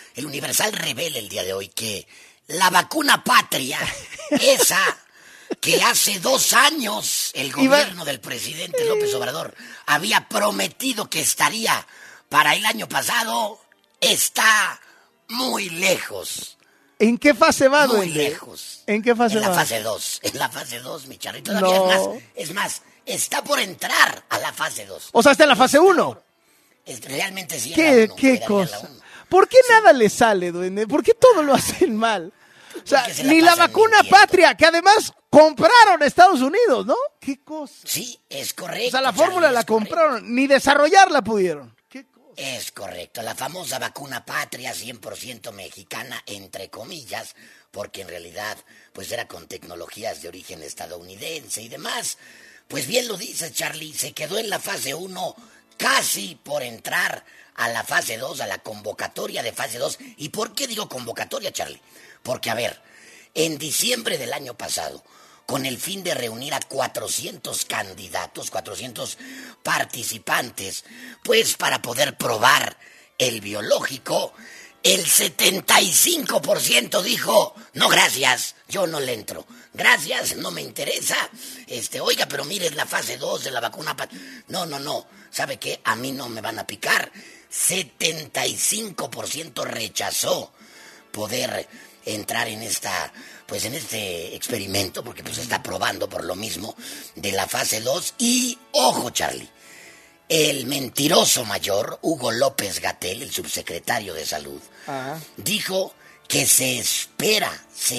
el Universal revela el día de hoy que la vacuna patria, esa que hace 2 años el gobierno del presidente López Obrador había prometido que estaría para el año pasado, está muy lejos. ¿En qué fase va, Muy duende? lejos. ¿En qué fase va? En la fase 2. En la fase 2, mi charrito. Todavía es más, está por entrar a la fase 2. O sea, está en la fase 1. Realmente sí. ¿Qué cosa? ¿Por qué nada le sale, duende? ¿Por qué todo lo hacen mal? O sea, ni la vacuna patria, que además compraron Estados Unidos, ¿no? ¿Qué cosa? Sí, es correcto. O sea, la fórmula la compraron, ni desarrollarla pudieron. ¿Qué cosa? Es correcto, la famosa vacuna patria 100% mexicana, entre comillas, porque en realidad pues era con tecnologías de origen estadounidense y demás. Pues bien lo dice Charlie, se quedó en la fase 1 casi por entrar a la fase 2, a la convocatoria de fase 2. ¿Y por qué digo convocatoria, Charlie? Porque, a ver, en diciembre del año pasado, con el fin de reunir a 400 candidatos, 400 participantes, pues para poder probar el biológico, el 75% dijo, no gracias, yo no le entro, gracias, no me interesa, oiga, pero mire, es la fase 2 de la vacuna, no, ¿sabe qué? A mí no me van a picar, 75% rechazó poder entrar en este experimento, porque pues está probando por lo mismo de la fase 2. Y, ojo, Charlie, el mentiroso mayor, Hugo López-Gatell, el subsecretario de Salud, dijo que se espera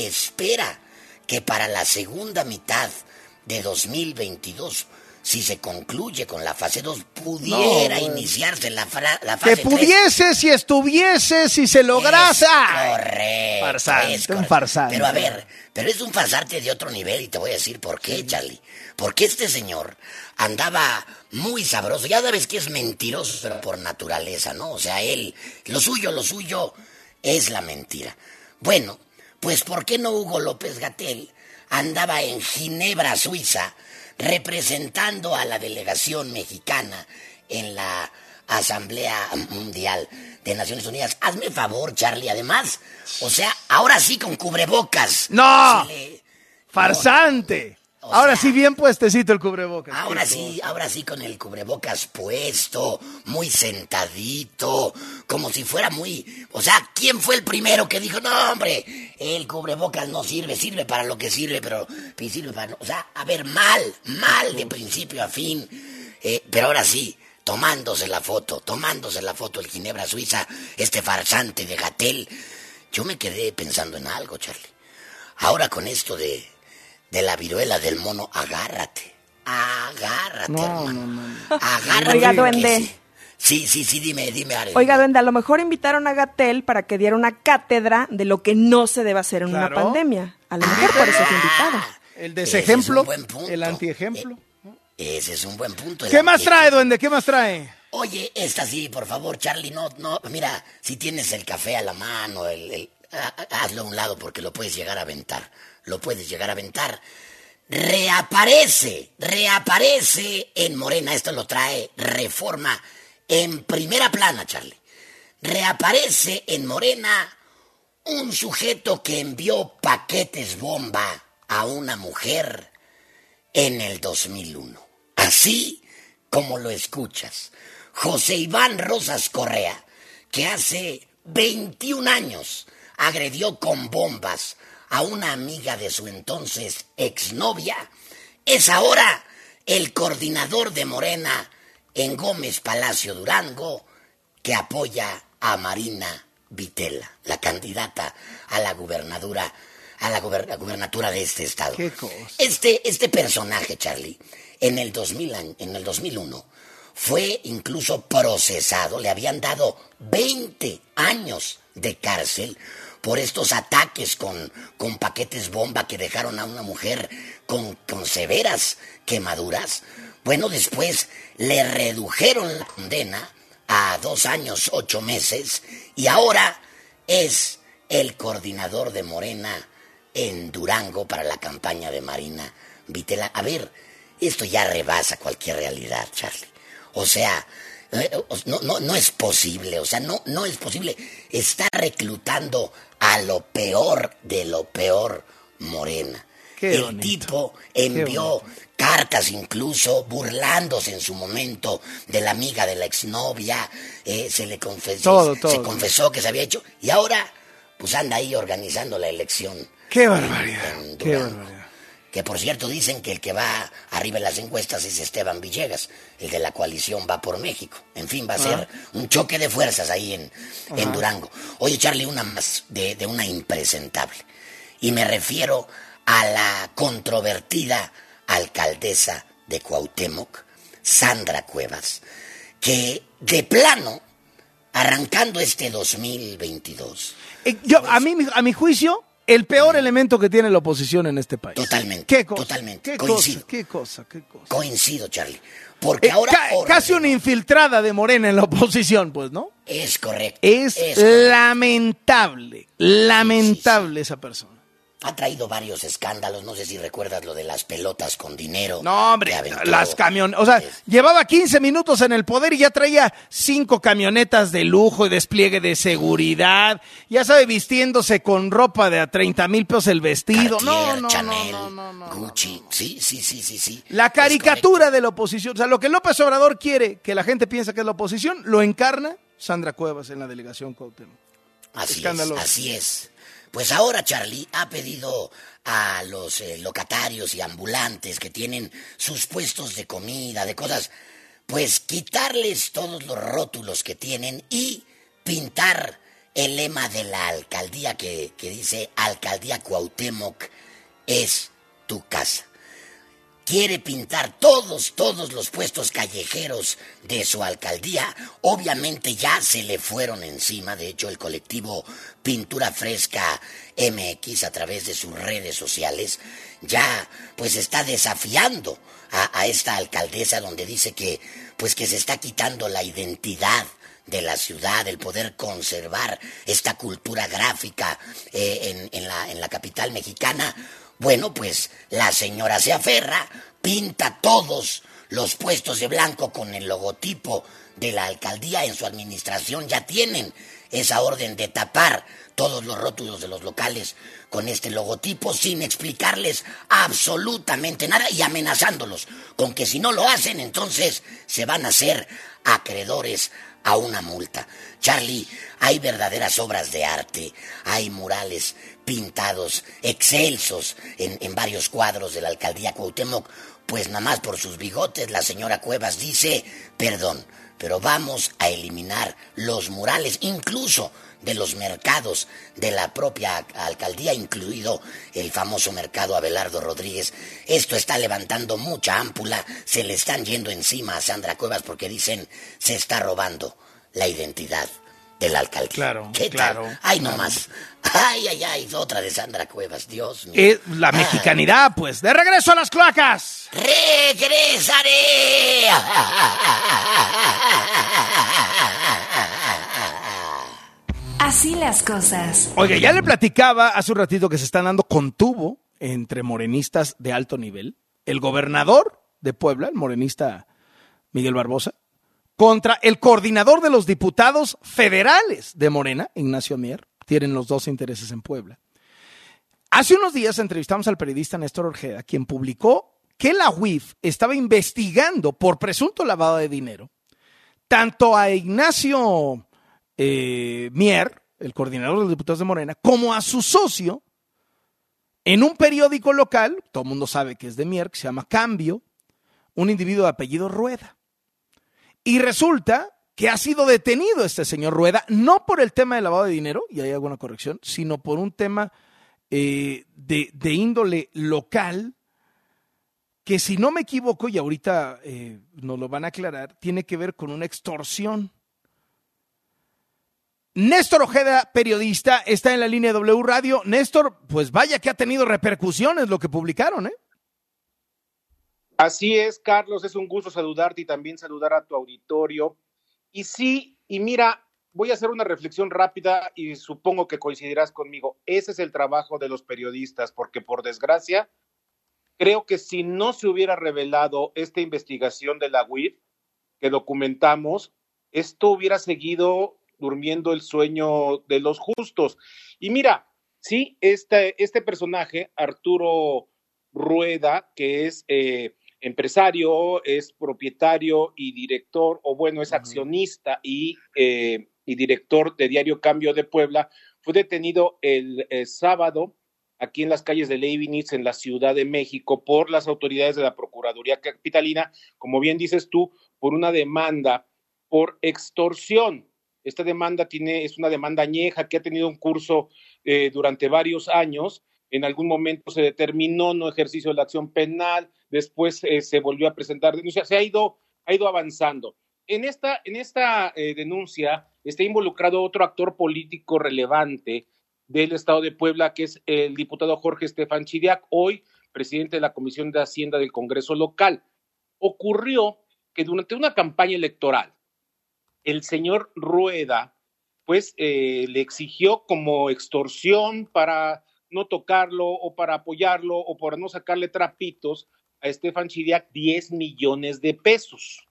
que para la segunda mitad de 2022, si se concluye con la fase 2, pudiera iniciarse la fase 3. Que pudiese, si estuviese, si se lograse. Correcto. Farsante, un farsante. Pero a ver, es un farsante de otro nivel y te voy a decir por qué, Charlie. Porque este señor andaba muy sabroso. Ya sabes que es mentiroso, pero por naturaleza, ¿no? O sea, él, lo suyo es la mentira. Bueno, pues ¿por qué no Hugo López-Gatell andaba en Ginebra, Suiza, representando a la delegación mexicana en la Asamblea Mundial de Naciones Unidas? Hazme favor, Charlie, además, o sea, ahora sí con cubrebocas. ¡No! ¡Farsante! Ahora sí bien puestecito el cubrebocas. Ahora sí con el cubrebocas puesto, muy sentadito, como si fuera muy... O sea, ¿quién fue el primero que dijo, no, hombre, el cubrebocas no sirve para lo que sirve, pero sirve para... O sea, a ver, mal de principio a fin. Pero ahora sí, tomándose la foto el Ginebra, Suiza, este farsante de Gatell. Yo me quedé pensando en algo, Charlie. Ahora con esto de la viruela del mono, agárrate, no, hermano. No. Agárrate. Oiga, duende. Sí, dime, Arely. Oiga, duende, a lo mejor invitaron a Gatell para que diera una cátedra de lo que no se debe hacer en una pandemia. A lo mejor por eso fue invitado. El desejemplo, el antiejemplo. Ese es un buen punto. ¿Qué más trae, duende? ¿Qué más trae? Oye, esta sí, por favor, Charlie, no, mira, si tienes el café a la mano, hazlo a un lado porque lo puedes llegar a aventar. Reaparece en Morena, esto lo trae Reforma en primera plana, Charlie. Reaparece en Morena un sujeto que envió paquetes bomba a una mujer en el 2001. Así como lo escuchas. José Iván Rosas Correa, que hace 21 años agredió con bombas a una amiga de su entonces exnovia, es ahora el coordinador de Morena en Gómez Palacio Durango, que apoya a Marina Vitela, la candidata a la gubernatura de este estado. ¿Qué cosa? Este personaje, Charlie, en el 2001 fue incluso procesado, le habían dado 20 años de cárcel por estos ataques con paquetes bomba que dejaron a una mujer con severas quemaduras. Bueno, después le redujeron la condena a 2 años, 8 meses, y ahora es el coordinador de Morena en Durango para la campaña de Marina Vitela. A ver, esto ya rebasa cualquier realidad, Charlie. O sea, No es posible, o sea, no es posible. Está reclutando a lo peor de lo peor Morena. El tipo envió cartas incluso burlándose en su momento de la amiga de la exnovia, se le confesó, se confesó que se había hecho, y ahora pues anda ahí organizando la elección. ¡Qué barbaridad! ¡Qué barbaridad! Que por cierto dicen que el que va arriba en las encuestas es Esteban Villegas, el de la coalición Va por México. En fin, va a ser un choque de fuerzas ahí en Durango. Oye, Charlie, una más de una impresentable. Y me refiero a la controvertida alcaldesa de Cuauhtémoc, Sandra Cuevas, que de plano, arrancando este 2022... A mi juicio, el peor elemento que tiene la oposición en este país. Totalmente. ¿Qué cosa? Totalmente. Coincido. ¿Qué cosa? Coincido, Charlie. Porque ahora... casi una infiltrada de Morena en la oposición, pues, ¿no? Es correcto. Es correcto. Lamentable esa persona. Ha traído varios escándalos, no sé si recuerdas lo de las pelotas con dinero. No, hombre, las camionetas, o sea, llevaba 15 minutos en el poder y ya traía 5 camionetas de lujo y despliegue de seguridad, ya sabe, vistiéndose con ropa de a 30,000 pesos el vestido. Cartier, Chanel, Gucci, sí. La caricatura de la oposición, o sea, lo que López Obrador quiere que la gente piense que es la oposición, lo encarna Sandra Cuevas en la delegación Cuauhtémoc. Así es. Pues ahora Charlie ha pedido a los locatarios y ambulantes que tienen sus puestos de comida, de cosas, pues quitarles todos los rótulos que tienen y pintar el lema de la alcaldía que dice Alcaldía Cuauhtémoc es tu casa. Quiere pintar todos los puestos callejeros de su alcaldía. Obviamente ya se le fueron encima. De hecho, el colectivo Pintura Fresca MX, a través de sus redes sociales, ya pues está desafiando a esta alcaldesa, donde dice que se está quitando la identidad de la ciudad, el poder conservar esta cultura gráfica en la capital mexicana. Bueno, pues la señora se aferra, pinta todos los puestos de blanco con el logotipo de la alcaldía. En su administración ya tienen esa orden de tapar todos los rótulos de los locales con este logotipo, sin explicarles absolutamente nada y amenazándolos con que si no lo hacen, entonces se van a hacer acreedores a una multa. Charlie, hay verdaderas obras de arte, hay murales pintados excelsos en varios cuadros de la alcaldía Cuauhtémoc. Pues nada más por sus bigotes la señora Cuevas dice, perdón, pero vamos a eliminar los murales, incluso de los mercados de la propia alcaldía, incluido el famoso mercado Abelardo Rodríguez. Esto está levantando mucha ámpula, se le están yendo encima a Sandra Cuevas porque dicen se está robando la identidad de la alcaldía. Claro, ¿Qué claro. tal? Ay, no más. Ay, otra de Sandra Cuevas, Dios mío. La mexicanidad, pues. ¡De regreso a las cloacas! ¡Regresaré! Así las cosas. Oiga, ya le platicaba hace un ratito que se están dando con tubo entre morenistas de alto nivel. El gobernador de Puebla, el morenista Miguel Barbosa, contra el coordinador de los diputados federales de Morena, Ignacio Mier. Tienen los dos intereses en Puebla. Hace unos días entrevistamos al periodista Néstor Ojeda, quien publicó que la UIF estaba investigando por presunto lavado de dinero tanto a Ignacio Mier, el coordinador de los diputados de Morena, como a su socio en un periódico local, todo el mundo sabe que es de Mier, que se llama Cambio, un individuo de apellido Rueda. Y resulta que ha sido detenido este señor Rueda, no por el tema de lavado de dinero, y hay alguna corrección, sino por un tema de índole local, que si no me equivoco, y ahorita nos lo van a aclarar, tiene que ver con una extorsión. Néstor Ojeda, periodista, está en la línea de W Radio. Néstor, pues vaya que ha tenido repercusiones lo que publicaron, ¿eh? Así es, Carlos, es un gusto saludarte y también saludar a tu auditorio. Y sí, y mira, voy a hacer una reflexión rápida y supongo que coincidirás conmigo. Ese es el trabajo de los periodistas, porque por desgracia, creo que si no se hubiera revelado esta investigación de la UIF que documentamos, esto hubiera seguido durmiendo el sueño de los justos. Y mira, sí, este personaje, Arturo Rueda, que es empresario, es propietario y director, o bueno, es accionista y director de Diario Cambio de Puebla, fue detenido el sábado aquí en las calles de Leibniz, en la Ciudad de México, por las autoridades de la Procuraduría Capitalina, como bien dices tú, por una demanda por extorsión. Esta demanda es una demanda añeja que ha tenido un curso durante varios años. En algún momento se determinó no ejercicio de la acción penal, después se volvió a presentar denuncia, se ha ido avanzando. En esta denuncia está involucrado otro actor político relevante del Estado de Puebla, que es el diputado Jorge Estefan Chidiac, hoy presidente de la Comisión de Hacienda del Congreso local. Ocurrió que durante una campaña electoral, el señor Rueda, pues le exigió como extorsión para no tocarlo o para apoyarlo o para no sacarle trapitos a Estefan Chidiac 10 millones de pesos.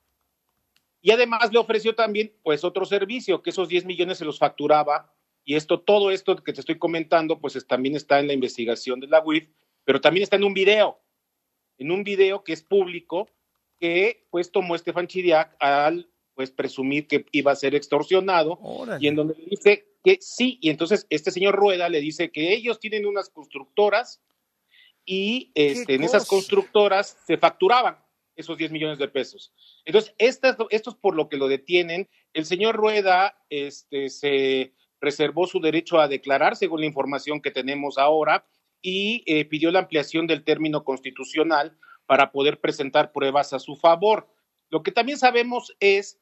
Y además le ofreció también pues otro servicio, que esos 10 millones se los facturaba, y todo esto que te estoy comentando pues también está en la investigación de la UIF, pero también está en un video que es público, que pues tomó Estefan Chidiac al pues presumir que iba a ser extorsionado. Órale. Y en donde le dice que sí, y entonces este señor Rueda le dice que ellos tienen unas constructoras y en esas constructoras se facturaban esos 10 millones de pesos. Entonces, esto es por lo que lo detienen. El señor Rueda se reservó su derecho a declarar, según la información que tenemos ahora, y pidió la ampliación del término constitucional para poder presentar pruebas a su favor. Lo que también sabemos es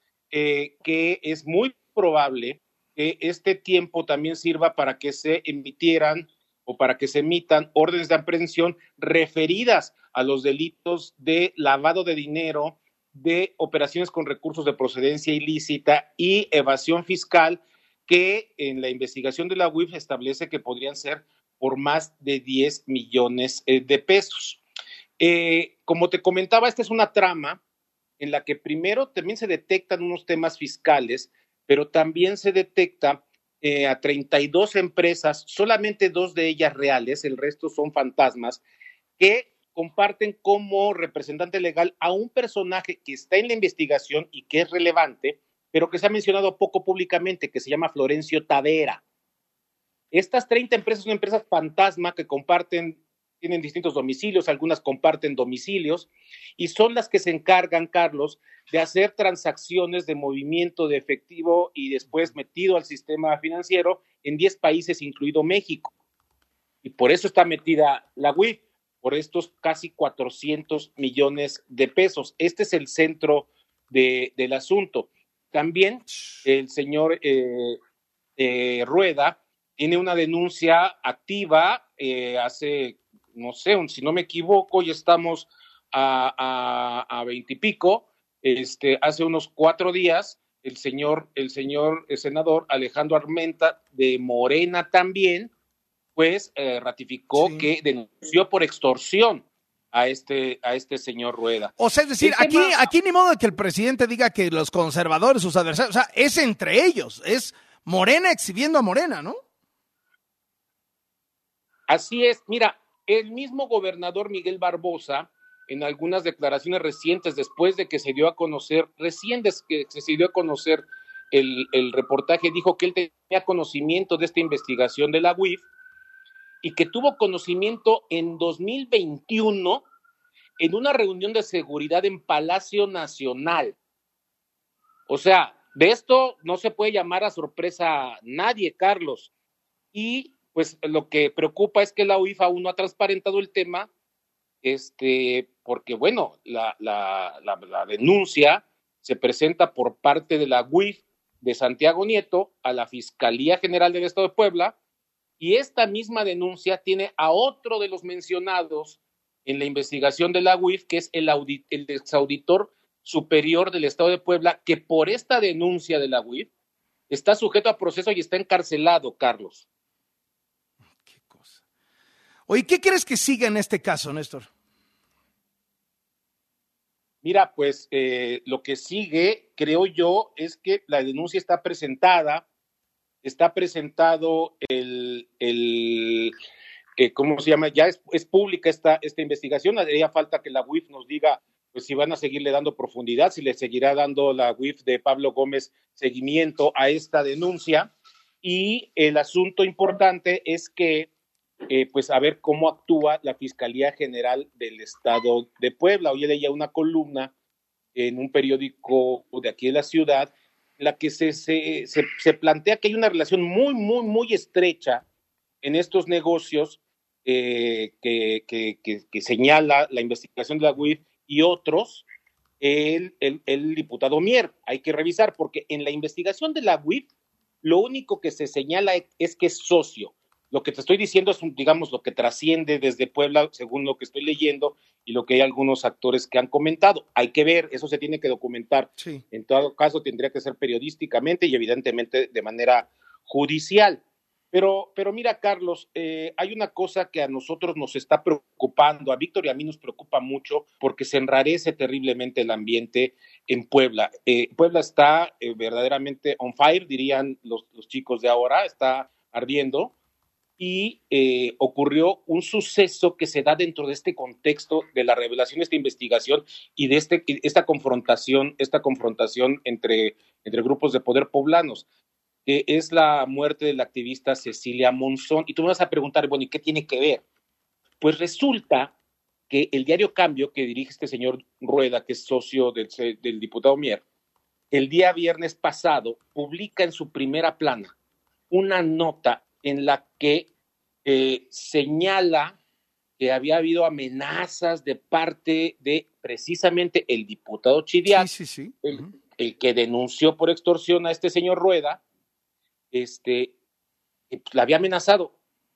que es muy probable que este tiempo también sirva para que se emitieran o para que se emitan órdenes de aprehensión referidas a los delitos de lavado de dinero, de operaciones con recursos de procedencia ilícita y evasión fiscal, que en la investigación de la UIF establece que podrían ser por más de 10 millones de pesos. Como te comentaba, esta es una trama en la que primero también se detectan unos temas fiscales, pero también se detecta a 32 empresas, solamente 2 de ellas reales, el resto son fantasmas, que comparten como representante legal a un personaje que está en la investigación y que es relevante, pero que se ha mencionado poco públicamente, que se llama Florencio Tavera. Estas 30 empresas son empresas fantasma que tienen distintos domicilios, algunas comparten domicilios, y son las que se encargan, Carlos, de hacer transacciones de movimiento de efectivo y después metido al sistema financiero en 10 países, incluido México. Y por eso está metida la UIF, por estos casi 400 millones de pesos. Este es el centro del asunto. También el señor Rueda tiene una denuncia activa hace, no sé, si no me equivoco, ya estamos a 20 y pico, hace unos 4 días, el señor senador Alejandro Armenta de Morena también, pues ratificó que denunció por extorsión a este señor Rueda. O sea, es decir, aquí ni modo de que el presidente diga que los conservadores, sus adversarios, o sea, es entre ellos, es Morena exhibiendo a Morena, ¿no? Así es. Mira, el mismo gobernador Miguel Barbosa, en algunas declaraciones recientes, después de que se dio a conocer, el reportaje, dijo que él tenía conocimiento de esta investigación de la UIF y que tuvo conocimiento en 2021 en una reunión de seguridad en Palacio Nacional. O sea, de esto no se puede llamar a sorpresa a nadie, Carlos. Y pues lo que preocupa es que la UIF aún no ha transparentado el tema, porque bueno, la denuncia se presenta por parte de la UIF de Santiago Nieto a la Fiscalía General del Estado de Puebla, y esta misma denuncia tiene a otro de los mencionados en la investigación de la UIF, que es el exauditor superior del Estado de Puebla, que por esta denuncia de la UIF está sujeto a proceso y está encarcelado, Carlos. Qué cosa. Oye, ¿qué crees que siga en este caso, Néstor? Mira, pues lo que sigue, creo yo, es que la denuncia está presentado ¿cómo se llama? Ya es pública esta investigación. Haría falta que la UIF nos diga pues si van a seguirle dando profundidad, si le seguirá dando la UIF de Pablo Gómez seguimiento a esta denuncia. Y el asunto importante es que pues a ver cómo actúa la Fiscalía General del Estado de Puebla. Hoy leía una columna en un periódico de aquí de la ciudad, en la que se plantea que hay una relación muy, muy, muy estrecha en estos negocios que señala la investigación de la UIF y otros, el diputado Mier. Hay que revisar, porque en la investigación de la UIF lo único que se señala es que es socio. Lo que te estoy diciendo es, digamos, lo que trasciende desde Puebla, según lo que estoy leyendo, y lo que hay algunos actores que han comentado. Hay que ver, eso se tiene que documentar. Sí. En todo caso, tendría que ser periodísticamente y evidentemente de manera judicial. Pero mira, Carlos, hay una cosa que a nosotros nos está preocupando, a Víctor y a mí nos preocupa mucho, porque se enrarece terriblemente el ambiente en Puebla. Puebla está verdaderamente on fire, dirían los chicos de ahora, está ardiendo. Y ocurrió un suceso que se da dentro de este contexto de la revelación de esta investigación y de esta confrontación entre grupos de poder poblanos, que es la muerte de la activista Cecilia Monzón. Y tú me vas a preguntar, bueno, ¿y qué tiene que ver? Pues resulta que el diario Cambio, que dirige este señor Rueda, que es socio del diputado Mier, el día viernes pasado publica en su primera plana una nota en la que señala que había habido amenazas de parte de precisamente el diputado Chidiac, sí. el que denunció por extorsión a este señor Rueda, la había amenazado.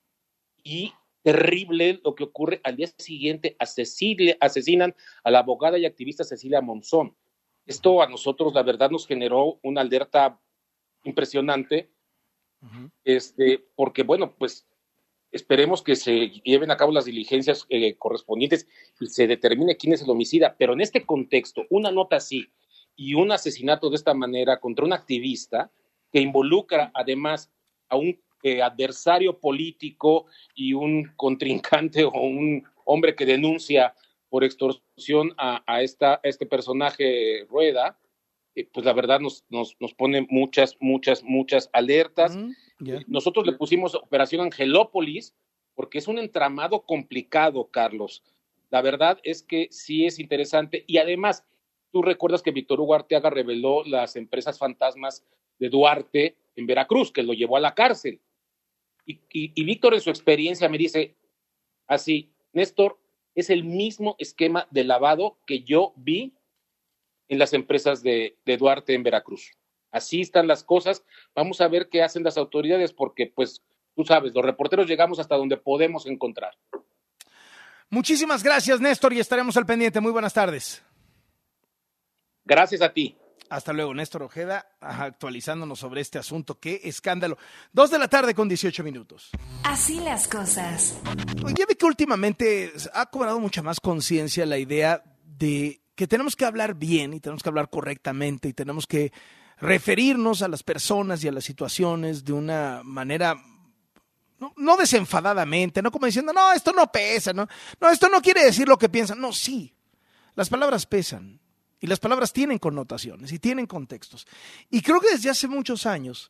Y terrible lo que ocurre, al día siguiente asesinan a la abogada y activista Cecilia Monzón. Esto a nosotros, la verdad, nos generó una alerta impresionante, porque, bueno, pues esperemos que se lleven a cabo las diligencias correspondientes y se determine quién es el homicida. Pero en este contexto, una nota así y un asesinato de esta manera contra un activista que involucra además a un adversario político y un contrincante o un hombre que denuncia por extorsión a este personaje Rueda, pues la verdad nos pone muchas alertas. Nosotros le pusimos Operación Angelópolis porque es un entramado complicado, Carlos. La verdad es que sí es interesante y además tú recuerdas que Víctor Hugo Arteaga reveló las empresas fantasmas de Duarte en Veracruz, que lo llevó a la cárcel. Y Víctor en su experiencia me dice así, Néstor, es el mismo esquema de lavado que yo vi en las empresas de Duarte en Veracruz. Así están las cosas. Vamos a ver qué hacen las autoridades, porque, pues, tú sabes, los reporteros llegamos hasta donde podemos encontrar. Muchísimas gracias, Néstor, y estaremos al pendiente. Muy buenas tardes. Gracias a ti. Hasta luego, Néstor Ojeda, actualizándonos sobre este asunto. ¡Qué escándalo! 2:18 p.m. Así las cosas. Ya ve que últimamente ha cobrado mucha más conciencia la idea de que tenemos que hablar bien y tenemos que hablar correctamente y tenemos que referirnos a las personas y a las situaciones de una manera no desenfadadamente, no como diciendo, no, esto no pesa, no, esto no quiere decir lo que piensan. No, sí, las palabras pesan y las palabras tienen connotaciones y tienen contextos. Y creo que desde hace muchos años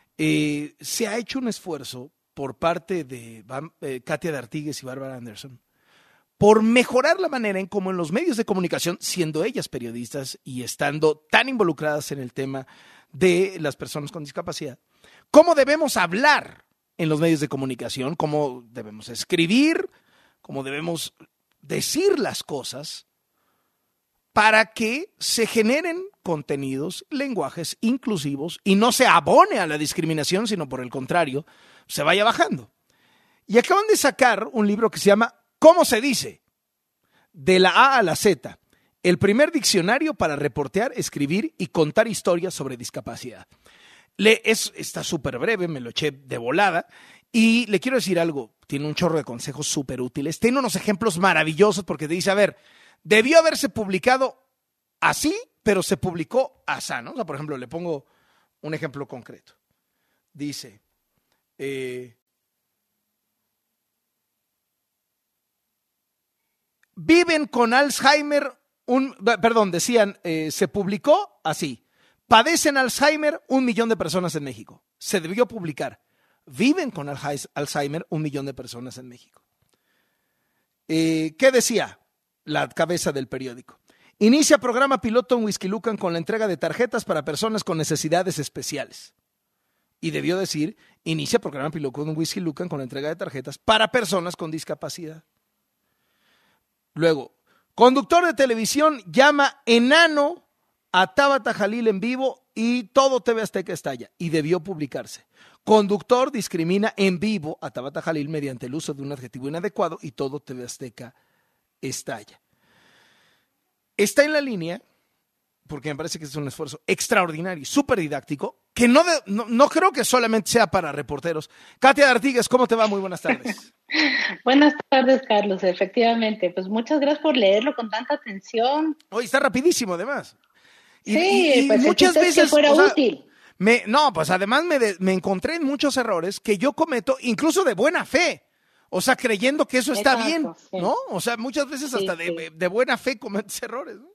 se ha hecho un esfuerzo por parte de Katia de Artigues y Bárbara Anderson por mejorar la manera en cómo en los medios de comunicación, siendo ellas periodistas y estando tan involucradas en el tema de las personas con discapacidad, cómo debemos hablar en los medios de comunicación, cómo debemos escribir, cómo debemos decir las cosas para que se generen contenidos, lenguajes inclusivos y no se abone a la discriminación, sino por el contrario, se vaya bajando. Y acaban de sacar un libro que se llama ¿Cómo se dice? De la A a la Z, el primer diccionario para reportear, escribir y contar historias sobre discapacidad. Está súper breve, me lo eché de volada y le quiero decir algo, tiene un chorro de consejos súper útiles, tiene unos ejemplos maravillosos porque te dice, a ver, debió haberse publicado así, pero se publicó asá, ¿no? O sea, por ejemplo, le pongo un ejemplo concreto. Dice, viven con Alzheimer, decían, se publicó así, padecen Alzheimer 1 millón de personas en México. Se debió publicar, viven con Alzheimer 1 millón de personas en México. ¿Qué decía la cabeza del periódico? Inicia programa piloto en Whisky Lucan con la entrega de tarjetas para personas con necesidades especiales. Y debió decir, inicia programa piloto en Whisky Lucan con la entrega de tarjetas para personas con discapacidad. Luego, conductor de televisión llama enano a Tabata Jalil en vivo y todo TV Azteca estalla. Y debió publicarse. Conductor discrimina en vivo a Tabata Jalil mediante el uso de un adjetivo inadecuado y todo TV Azteca estalla. Está en la línea, porque me parece que es un esfuerzo extraordinario, súper didáctico, que no creo que solamente sea para reporteros. Katia Artigues, ¿cómo te va? Muy buenas tardes. Buenas tardes, Carlos. Efectivamente, pues muchas gracias por leerlo con tanta atención. Oye, está rapidísimo además. Sí, pues muchas veces que fuera útil. Pues además me encontré en muchos errores que yo cometo, incluso de buena fe. O sea, creyendo que eso está bien, sí. ¿No? O sea, muchas veces hasta de buena fe cometes errores, ¿no?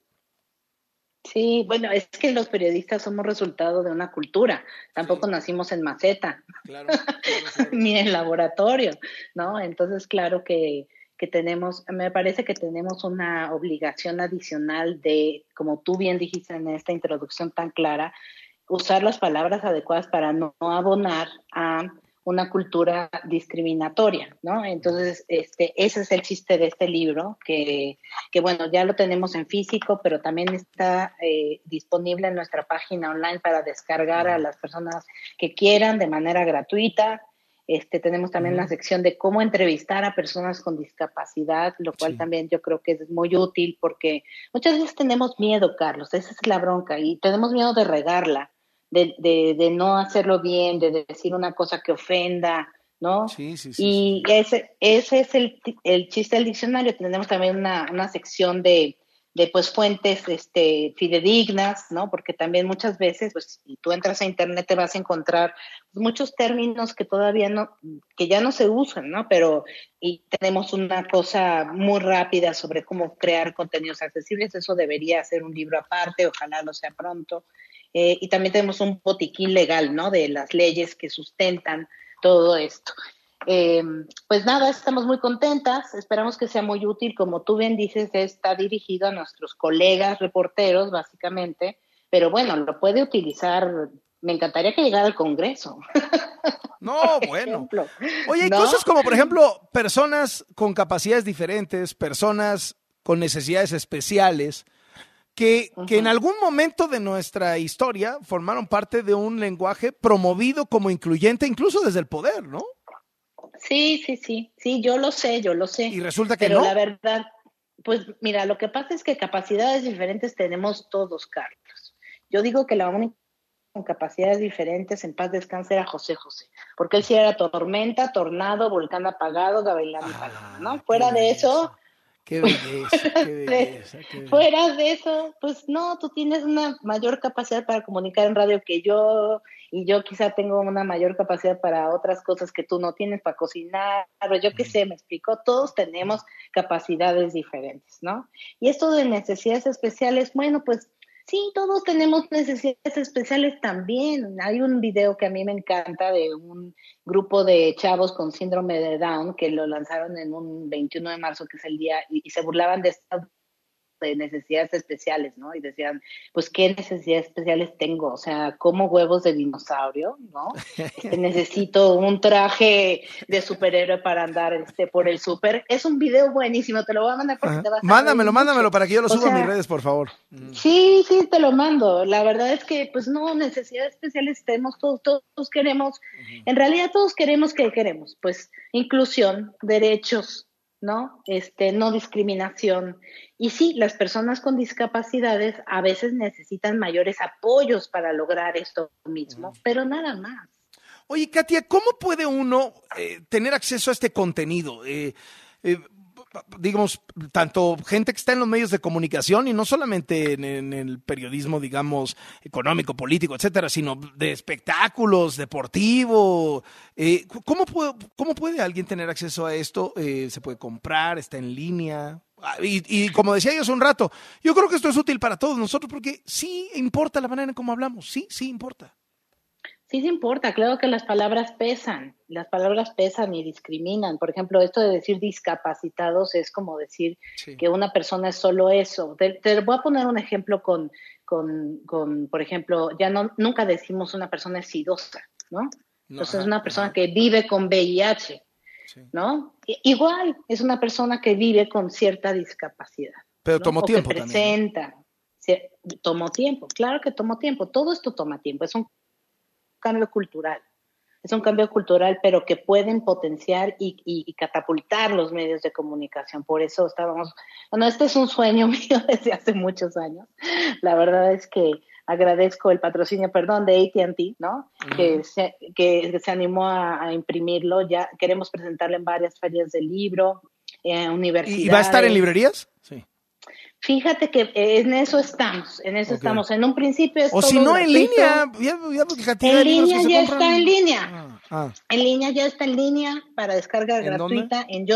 Sí, bueno, es que los periodistas somos resultado de una cultura. Tampoco nacimos en maceta, claro. Ni en laboratorio, ¿no? Entonces, claro que tenemos, me parece que tenemos una obligación adicional de, como tú bien dijiste en esta introducción tan clara, usar las palabras adecuadas para no abonar a una cultura discriminatoria, ¿no? Entonces, ese es el chiste de este libro, que bueno, ya lo tenemos en físico, pero también está disponible en nuestra página online para descargar a las personas que quieran de manera gratuita. Tenemos también la sección de cómo entrevistar a personas con discapacidad, lo cual también yo creo que es muy útil, porque muchas veces tenemos miedo, Carlos, esa es la bronca, y tenemos miedo de regarla, de no hacerlo bien, de decir una cosa que ofenda, ¿no? Sí. Y ese es el chiste del diccionario. Tenemos también una sección de pues fuentes fidedignas, ¿no? Porque también muchas veces, pues, si tú entras a internet te vas a encontrar muchos términos que todavía que ya no se usan, ¿no? Y tenemos una cosa muy rápida sobre cómo crear contenidos accesibles. Eso debería ser un libro aparte, ojalá lo sea pronto. Y también tenemos un botiquín legal, ¿no? De las leyes que sustentan todo esto. Pues nada, estamos muy contentas, esperamos que sea muy útil. Como tú bien dices, está dirigido a nuestros colegas reporteros, básicamente, pero bueno, lo puede utilizar. Me encantaría que llegara al Congreso. No, bueno. Oye, hay cosas como, por ejemplo, personas con capacidades diferentes, personas con necesidades especiales, que en algún momento de nuestra historia formaron parte de un lenguaje promovido como incluyente, incluso desde el poder, ¿no? Sí, yo lo sé. Y resulta que pero no. La verdad, pues mira, lo que pasa es que capacidades diferentes tenemos todos, Carlos. Yo digo que la única con capacidades diferentes, en paz descanse, era José José, porque él sí era tormenta, tornado, volcán apagado, gavilán y paloma, ¿no? Fuera de eso... Qué belleza. Fuera de eso, pues no, tú tienes una mayor capacidad para comunicar en radio que yo, y yo quizá tengo una mayor capacidad para otras cosas que tú no tienes, para cocinar, yo qué sé, me explicó, todos tenemos capacidades diferentes, ¿no? Y esto de necesidades especiales, bueno, pues sí, todos tenemos necesidades especiales también. Hay un video que a mí me encanta de un grupo de chavos con síndrome de Down que lo lanzaron en un 21 de marzo, que es el día, y se burlaban de necesidades especiales, ¿no? Y decían, pues, ¿qué necesidades especiales tengo? O sea, como huevos de dinosaurio, ¿no? Necesito un traje de superhéroe para andar por el súper. Es un video buenísimo, te lo voy a mandar porque te vas a Mándamelo para que yo lo suba a mis redes, por favor. Sí, te lo mando. La verdad es que, pues no, necesidades especiales tenemos todos queremos, en realidad todos queremos, ¿qué queremos? Pues inclusión, derechos, ¿no? No discriminación. Y sí, las personas con discapacidades a veces necesitan mayores apoyos para lograr esto mismo, pero nada más. Oye, Katia, ¿cómo puede uno tener acceso a este contenido? digamos, tanto gente que está en los medios de comunicación y no solamente en el periodismo, digamos, económico, político, etcétera, sino de espectáculos, deportivo. ¿Cómo puede alguien tener acceso a esto? ¿Se puede comprar? ¿Está en línea? Y como decía yo hace un rato, yo creo que esto es útil para todos nosotros porque sí importa la manera en cómo hablamos, sí importa. Sí importa, claro que las palabras pesan y discriminan. Por ejemplo, esto de decir discapacitados es como decir que una persona es solo eso. Te voy a poner un ejemplo con por ejemplo, nunca decimos una persona es idosa, ¿no? Entonces es una persona que vive con VIH, ¿no? Igual es una persona que vive con cierta discapacidad. Pero ¿no? tomó tiempo que presenta, también, ¿no? Tomó tiempo, claro que tomó tiempo. Todo esto toma tiempo, es un cambio cultural. Es un cambio cultural, pero que pueden potenciar y catapultar los medios de comunicación. Por eso este es un sueño mío desde hace muchos años. La verdad es que agradezco el patrocinio, de AT&T, ¿no? Uh-huh. que se animó a imprimirlo. Ya queremos presentarlo en varias ferias del libro, universidades. ¿Y va a estar en librerías? Sí. Fíjate que en eso estamos, En un principio es o todo si no, gratuito. en línea. En línea ya está en línea. En línea ya está en línea para descarga gratuita ¿dónde? En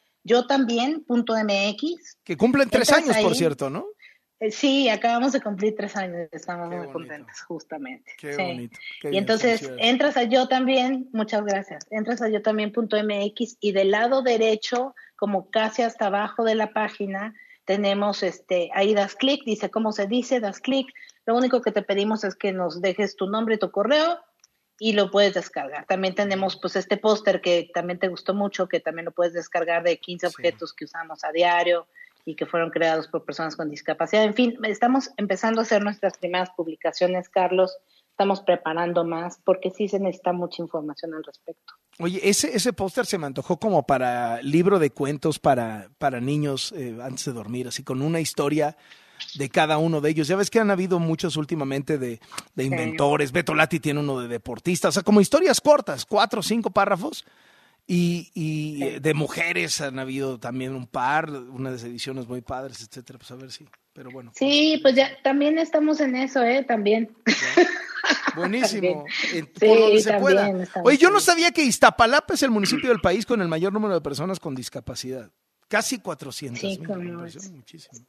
yotambién.mx. Que cumplen 3 años, por cierto, ¿no? Sí, acabamos de cumplir 3 años, estamos muy contentos, justamente. Qué bonito. Y entonces entras a Yo También, muchas gracias, entras a yotambién.mx y del lado derecho, como casi hasta abajo de la página, tenemos ahí das clic, dice cómo se dice, das clic. Lo único que te pedimos es que nos dejes tu nombre y tu correo y lo puedes descargar. También tenemos pues este póster que también te gustó mucho, que también lo puedes descargar de 15 objetos que usamos a diario y que fueron creados por personas con discapacidad. En fin, estamos empezando a hacer nuestras primeras publicaciones, Carlos. Estamos preparando más porque sí se necesita mucha información al respecto. Oye, ese póster se me antojó como para libro de cuentos para niños antes de dormir, así con una historia de cada uno de ellos. Ya ves que han habido muchos últimamente de inventores. Beto Lati tiene uno de deportistas, o sea, como historias cortas, 4 o 5 párrafos. Y de mujeres han habido también un par, unas ediciones muy padres, etcétera. Pues a ver si, pero bueno. Sí, pues ya también estamos en eso, también. Buenísimo. Por donde se pueda. Oye, yo no sabía que Iztapalapa es el municipio del país con el mayor número de personas con discapacidad. Casi 400,000. Me pareció muchísimo.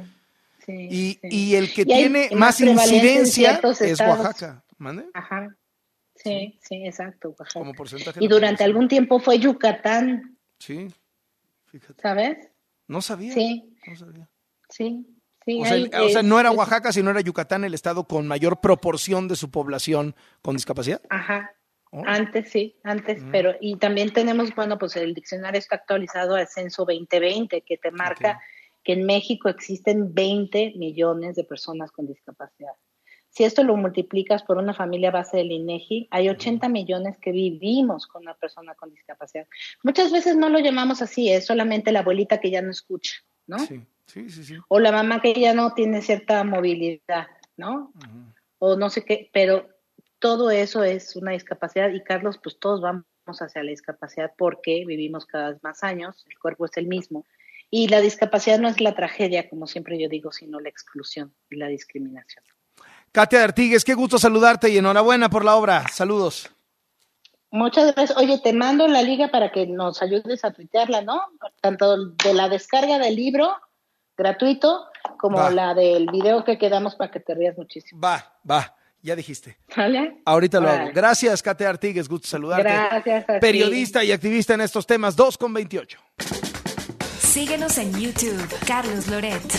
Sí. Y el que tiene más incidencia es Oaxaca. ¿Mande? Ajá. Sí, exacto, Oaxaca. Como porcentaje. Y durante algún tiempo fue Yucatán. Sí, fíjate. ¿Sabes? No sabía. Sí. No sabía. Sí. O sea, no era Oaxaca, sino era Yucatán el estado con mayor proporción de su población con discapacidad. Ajá. Antes, pero y también tenemos, pues el diccionario está actualizado al censo 2020, que te marca que en México existen 20 millones de personas con discapacidad. Si esto lo multiplicas por una familia base del INEGI, hay 80 millones que vivimos con una persona con discapacidad. Muchas veces no lo llamamos así, es solamente la abuelita que ya no escucha, ¿no? Sí. O la mamá que ya no tiene cierta movilidad, ¿no? Uh-huh. O no sé qué, pero todo eso es una discapacidad y Carlos, pues todos vamos hacia la discapacidad porque vivimos cada vez más años, el cuerpo es el mismo y la discapacidad no es la tragedia, como siempre yo digo, sino la exclusión y la discriminación. Katia Artigues, qué gusto saludarte y enhorabuena por la obra. Saludos. Muchas gracias. Oye, te mando la liga para que nos ayudes a tuitearla, ¿no? Tanto de la descarga del libro gratuito como la del video que quedamos para que te rías muchísimo. Va, ya dijiste. ¿Vale? Ahorita lo hago. Gracias, Katia Artigues, gusto saludarte. Gracias a ti. Periodista y activista en estos temas, 2:28. Síguenos en YouTube, Carlos Loret.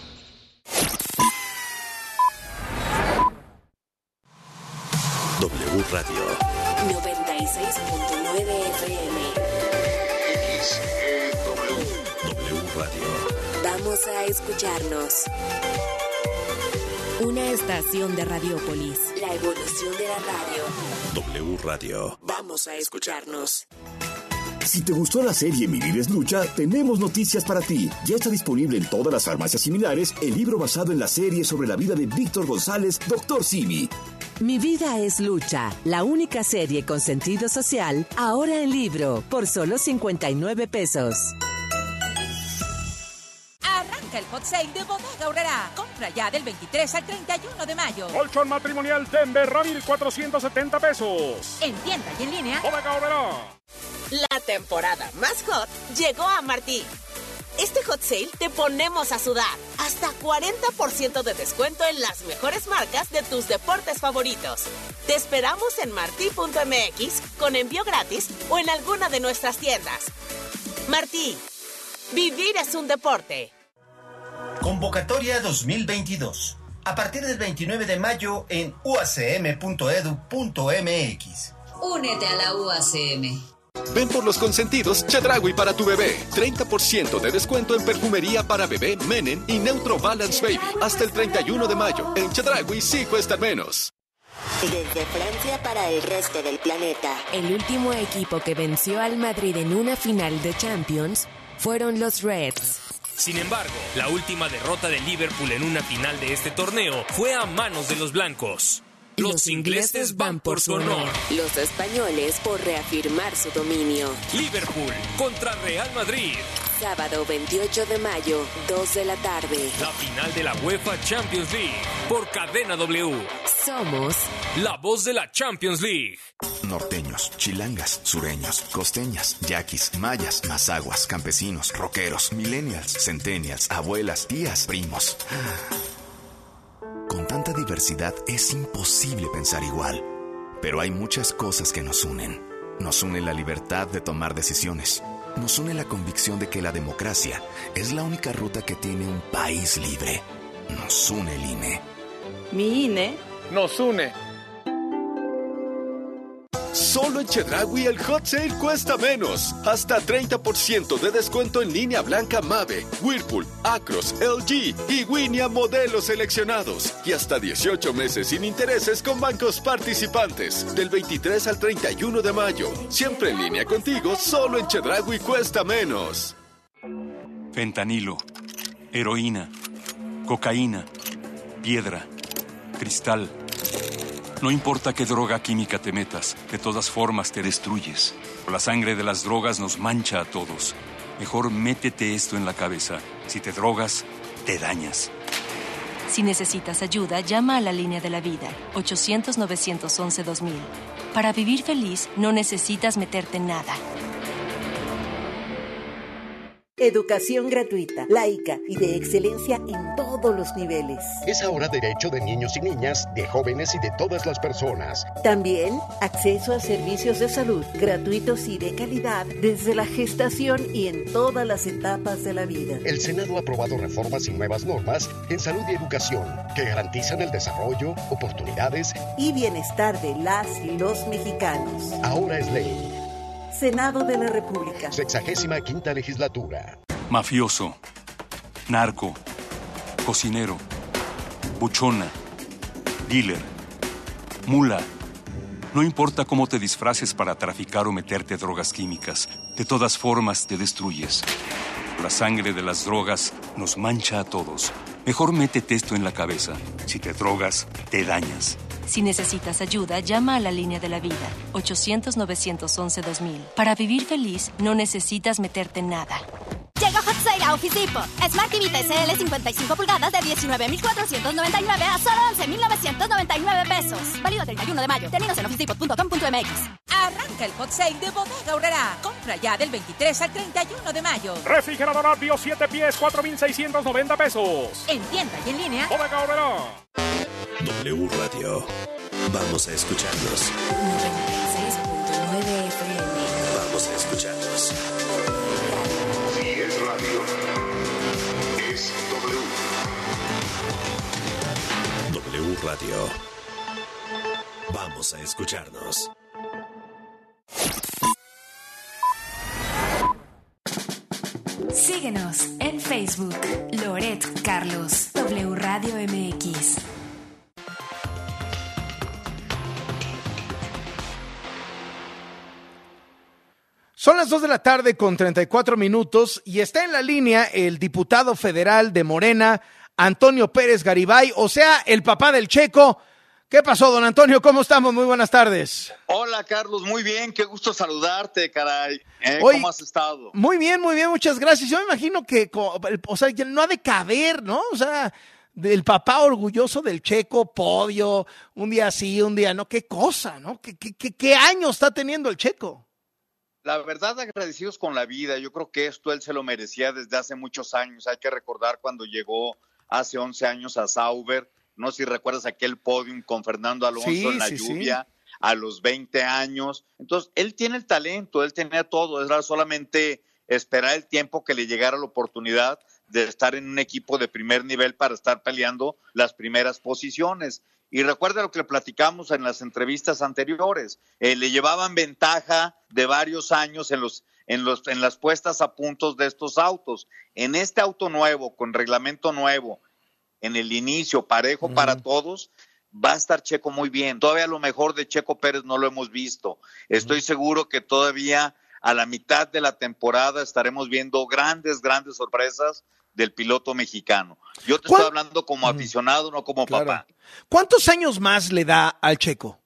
W Radio 96.9 FM. W Radio. Vamos a escucharnos. Una estación de Radiopolis. La evolución de la radio. W Radio. Vamos a escucharnos. Si te gustó la serie Mi Vida es Lucha, tenemos noticias para ti. Ya está disponible en todas las farmacias similares el libro basado en la serie sobre la vida de Víctor González, Dr. Simi. Mi Vida es Lucha, la única serie con sentido social, ahora en libro, por solo 59 pesos. Arranca el Hot Sale de Bodega Aurrerá. Compra ya del 23 al 31 de mayo. Colchón matrimonial Denver a 1,470 pesos. En tienda y en línea. Bodega Aurrerá. La temporada más hot llegó a Martí. Este Hot Sale te ponemos a sudar. Hasta 40% de descuento en las mejores marcas de tus deportes favoritos. Te esperamos en martí.mx con envío gratis o en alguna de nuestras tiendas. Martí, vivir es un deporte. Convocatoria 2022. A partir del 29 de mayo en uacm.edu.mx. Únete a la UACM. Ven por los consentidos Chedraui para tu bebé. 30% de descuento en perfumería para bebé, Menen y Neutro Balance Baby. Hasta el 31 de mayo. En Chedraui sí cuesta menos. Desde Francia para el resto del planeta. El último equipo que venció al Madrid en una final de Champions fueron los Reds. Sin embargo, la última derrota de Liverpool en una final de este torneo fue a manos de los blancos. Los ingleses van por su honor. Los españoles por reafirmar su dominio. Liverpool contra Real Madrid. Sábado 28 de mayo, 2 de la tarde. La final de la UEFA Champions League por Cadena W. Somos la voz de la Champions League. Norteños, chilangas, sureños, costeñas, yaquis, mayas, mazaguas, campesinos, rockeros, millennials, centennials, abuelas, tías, primos. Con tanta diversidad es imposible pensar igual. Pero hay muchas cosas que nos unen. Nos une la libertad de tomar decisiones. Nos une la convicción de que la democracia es la única ruta que tiene un país libre. Nos une el INE. Mi INE nos une. Solo en Chedraui el Hot Sale cuesta menos. Hasta 30% de descuento en línea blanca Mave, Whirlpool, Acros, LG y Winia modelos seleccionados. Y hasta 18 meses sin intereses con bancos participantes. Del 23 al 31 de mayo. Siempre en línea contigo, solo en Chedraui cuesta menos. Fentanilo, heroína, cocaína, piedra, cristal. No importa qué droga química te metas, de todas formas te destruyes. La sangre de las drogas nos mancha a todos. Mejor métete esto en la cabeza. Si te drogas, te dañas. Si necesitas ayuda, llama a la línea de la vida, 800-911-2000. Para vivir feliz, no necesitas meterte en nada. Educación gratuita, laica y de excelencia en todos los niveles. Es ahora derecho de niños y niñas, de jóvenes y de todas las personas. También acceso a servicios de salud gratuitos y de calidad desde la gestación y en todas las etapas de la vida. El Senado ha aprobado reformas y nuevas normas en salud y educación que garantizan el desarrollo, oportunidades y bienestar de las y los mexicanos. Ahora es ley. Senado de la República. 65ª legislatura. Mafioso, narco, cocinero, buchona, dealer, mula. No importa cómo te disfraces para traficar o meterte drogas químicas, de todas formas te destruyes. La sangre de las drogas nos mancha a todos. Mejor métete esto en la cabeza. Si te drogas, te dañas. Si necesitas ayuda, llama a la línea de la vida, 800-911-2000. Para vivir feliz, no necesitas meterte en nada. Llega Hot Sale a Office Depot. Smart TV TCL 55 pulgadas de 19,499 a solo 11,999 pesos. Válido el 31 de mayo. Términos en officedepot.com.mx. Arranca el Hot Sale de Bodega Aurrerá. Compra ya del 23 al 31 de mayo. Refrigerador Abio 7 pies, 4,690 pesos. En tienda y en línea. Bodega Aurrerá. W Radio. Vamos a escucharnos. 96.9 FM. Vamos a escucharnos. Si es radio, es W. W Radio. Vamos a escucharnos. Síguenos en Facebook, Loret Carlos, W Radio MX. Son las 2 de la tarde con 34 minutos y está en la línea el diputado federal de Morena, Antonio Pérez Garibay, o sea, el papá del Checo. ¿Qué pasó, don Antonio? ¿Cómo estamos? Muy buenas tardes. Hola, Carlos. Muy bien. Qué gusto saludarte, caray. Oye, ¿Cómo has estado? Muy bien. Muchas gracias. Yo me imagino que, o sea, ya no ha de caber, ¿no? O sea, del papá orgulloso del Checo, podio, un día sí, un día no. Qué cosa, ¿no? ¿Qué año está teniendo el Checo? La verdad, agradecidos con la vida. Yo creo que esto él se lo merecía desde hace muchos años. Hay que recordar cuando llegó hace 11 años a Sauber. No sé si recuerdas aquel podium con Fernando Alonso en la lluvia a los 20 años. Entonces, él tiene el talento, él tenía todo. Era solamente esperar el tiempo que le llegara la oportunidad de estar en un equipo de primer nivel para estar peleando las primeras posiciones. Y recuerda lo que le platicamos en las entrevistas anteriores. Le llevaban ventaja de varios años en las puestas a puntos de estos autos. En este auto nuevo, con reglamento nuevo, en el inicio, parejo para todos, va a estar Checo muy bien. Todavía lo mejor de Checo Pérez no lo hemos visto. Estoy seguro que todavía a la mitad de la temporada estaremos viendo grandes sorpresas del piloto mexicano. Yo te estoy hablando como aficionado, no como papá. ¿Cuántos años más le da al Checo?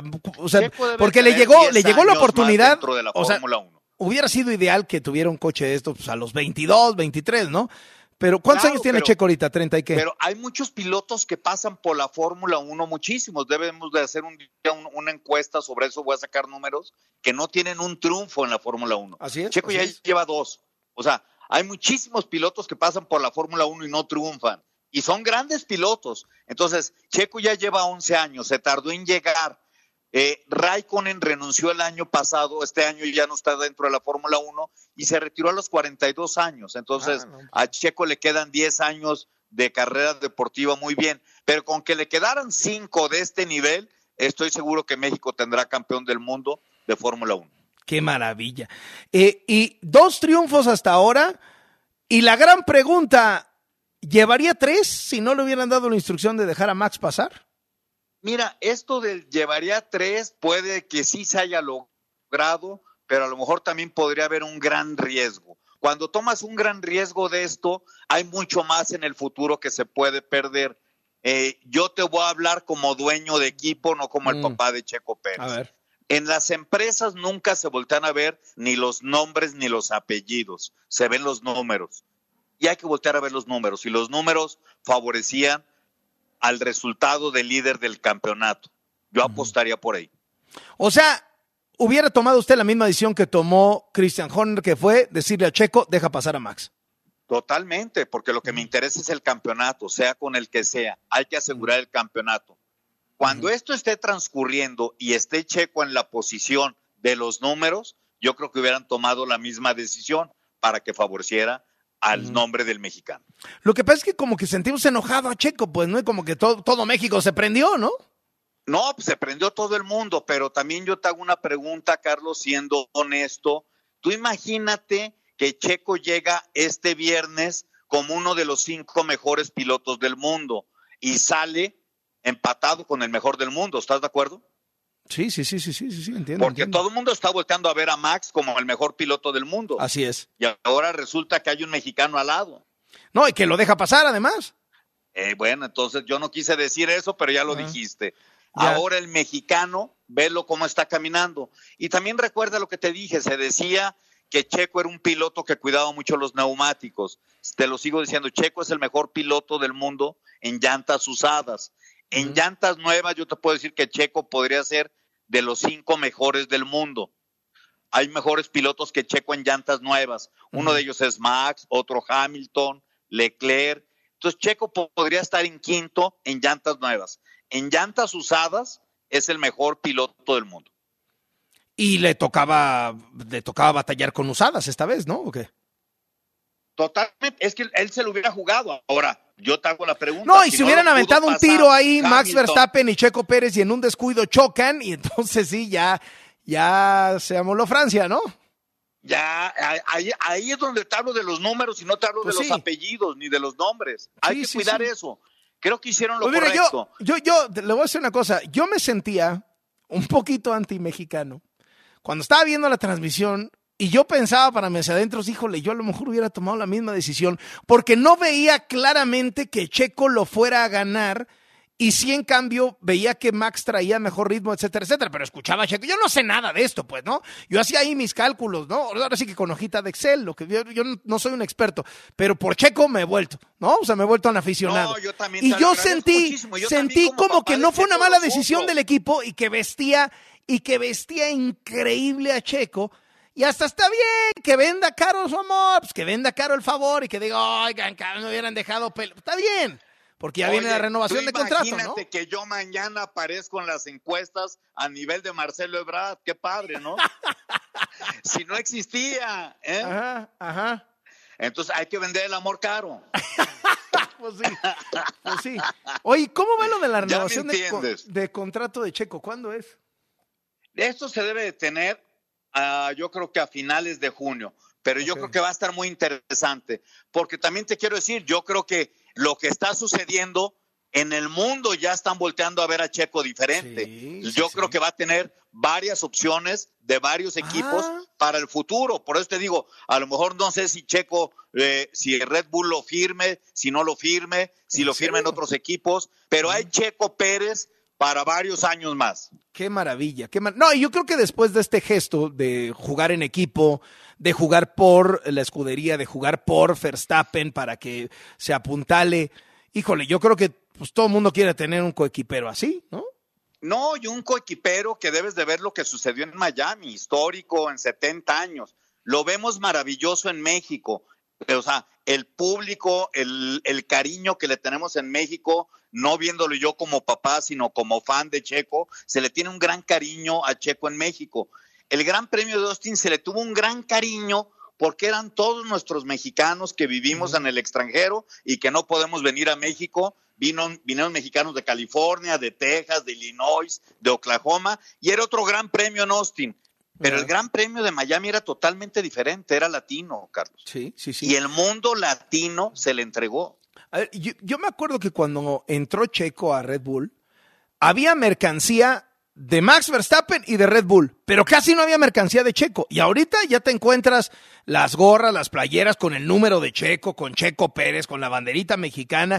O sea porque le llegó la oportunidad dentro de la Fórmula 1. Hubiera sido ideal que tuviera un coche de estos pues, a los 22, 23, ¿no? Pero ¿cuántos años tiene Checo ahorita? ¿30 y qué? Pero hay muchos pilotos que pasan por la Fórmula 1, muchísimos. Debemos de hacer una encuesta sobre eso, voy a sacar números, que no tienen un triunfo en la Fórmula 1. Así es. Checo ya lleva 2. O sea, hay muchísimos pilotos que pasan por la Fórmula 1 y no triunfan. Y son grandes pilotos. Entonces, Checo ya lleva 11 años, se tardó en llegar. Raikkonen renunció el año pasado, este año ya no está dentro de la Fórmula 1 y se retiró a los 42 años. Entonces, a Checo le quedan 10 años de carrera deportiva muy bien. Pero con que le quedaran 5 de este nivel, estoy seguro que México tendrá campeón del mundo de Fórmula 1. ¡Qué maravilla! Y 2 triunfos hasta ahora. Y la gran pregunta, ¿llevaría 3 si no le hubieran dado la instrucción de dejar a Max pasar? Mira, esto del llevaría 3 puede que sí se haya logrado, pero a lo mejor también podría haber un gran riesgo. Cuando tomas un gran riesgo de esto, hay mucho más en el futuro que se puede perder. Yo te voy a hablar como dueño de equipo, no como el papá de Checo Pérez. A ver. En las empresas nunca se voltean a ver ni los nombres ni los apellidos, se ven los números. Y hay que voltear a ver los números, y los números favorecían al resultado del líder del campeonato. Yo apostaría por ahí. O sea, hubiera tomado usted la misma decisión que tomó Christian Horner, que fue decirle a Checo, deja pasar a Max. Totalmente, porque lo que me interesa es el campeonato, sea con el que sea. Hay que asegurar el campeonato. Cuando esto esté transcurriendo y esté Checo en la posición de los números, yo creo que hubieran tomado la misma decisión para que favoreciera al nombre del mexicano. Lo que pasa es que como que sentimos enojado a Checo, pues, ¿no? Y como que todo México se prendió, ¿no? No, pues se prendió todo el mundo, pero también yo te hago una pregunta, Carlos, siendo honesto. Tú imagínate que Checo llega este viernes como uno de los 5 mejores pilotos del mundo y sale empatado con el mejor del mundo, ¿estás de acuerdo? Sí, entiendo. Porque todo el mundo está volteando a ver a Max como el mejor piloto del mundo. Así es. Y ahora resulta que hay un mexicano al lado. No, y que lo deja pasar además. Bueno, entonces yo no quise decir eso, pero ya lo dijiste. Ya. Ahora el mexicano, velo cómo está caminando. Y también recuerda lo que te dije, se decía que Checo era un piloto que cuidaba mucho los neumáticos. Te lo sigo diciendo, Checo es el mejor piloto del mundo en llantas usadas. En llantas nuevas yo te puedo decir que Checo podría ser de los 5 mejores del mundo. Hay mejores pilotos que Checo en llantas nuevas. Uno de ellos es Max, otro Hamilton, Leclerc. Entonces Checo podría estar en 5º en llantas nuevas. En llantas usadas es el mejor piloto del mundo. Y le tocaba batallar con usadas esta vez, ¿no? ¿O qué? Totalmente, es que él se lo hubiera jugado. Ahora, yo te hago la pregunta. No, y si hubieran aventado un tiro ahí, Hamilton, Max Verstappen y Checo Pérez, y en un descuido chocan, y entonces sí, ya se amoló Francia, ¿no? Ya, ahí es donde te hablo de los números y no te hablo de los apellidos ni de los nombres. Hay que cuidar eso. Creo que hicieron lo correcto. Yo le voy a decir una cosa. Yo me sentía un poquito anti-mexicano cuando estaba viendo la transmisión. Y yo pensaba para mis adentros, híjole, yo a lo mejor hubiera tomado la misma decisión, porque no veía claramente que Checo lo fuera a ganar Y sí, en cambio, veía que Max traía mejor ritmo, etcétera, etcétera, pero escuchaba a Checo. Yo no sé nada de esto, pues, ¿no? Yo hacía ahí mis cálculos, ¿no? Ahora sí que con hojita de Excel, lo que yo no soy un experto, pero por Checo me he vuelto, ¿no? O sea, me he vuelto un aficionado. No, yo también y yo sentí como que no fue una mala decisión del equipo y que vestía increíble a Checo. Y hasta está bien que venda caro su amor, pues que venda caro el favor y que diga, oigan, no hubieran dejado pelo. Está bien. Porque ya viene la renovación de contrato, ¿no? Imagínate que yo mañana aparezco en las encuestas a nivel de Marcelo Ebrard. Qué padre, ¿no? Si no existía, ¿eh? Ajá. Entonces hay que vender el amor caro. Pues sí. Oye, ¿cómo va lo de la renovación de contrato de Checo? ¿Cuándo es? Esto se debe de tener, yo creo que a finales de junio. Pero yo creo que va a estar muy interesante. Porque también te quiero decir, yo creo que lo que está sucediendo en el mundo ya están volteando a ver a Checo diferente. Yo creo que va a tener varias opciones de varios equipos para el futuro. Por eso te digo, a lo mejor no sé si Checo, si Red Bull lo firme, si no lo firme, si lo firmen otros equipos, pero hay Checo Pérez para varios años más. Qué maravilla. No, y yo creo que después de este gesto de jugar en equipo, de jugar por la escudería, de jugar por Verstappen para que se apuntale, híjole, yo creo que pues todo el mundo quiere tener un coequipero así, ¿no? No, y un coequipero que debes de ver lo que sucedió en Miami, histórico en 70 años. Lo vemos maravilloso en México. O sea, el público, el cariño que le tenemos en México, no viéndolo yo como papá, sino como fan de Checo, se le tiene un gran cariño a Checo en México. El Gran Premio de Austin se le tuvo un gran cariño porque eran todos nuestros mexicanos que vivimos en el extranjero y que no podemos venir a México. Vinieron mexicanos de California, de Texas, de Illinois, de Oklahoma, y era otro Gran Premio en Austin. Pero el Gran Premio de Miami era totalmente diferente, era latino, Carlos. Sí. Y el mundo latino se le entregó. A ver, yo me acuerdo que cuando entró Checo a Red Bull, había mercancía de Max Verstappen y de Red Bull, pero casi no había mercancía de Checo. Y ahorita ya te encuentras las gorras, las playeras con el número de Checo, con Checo Pérez, con la banderita mexicana,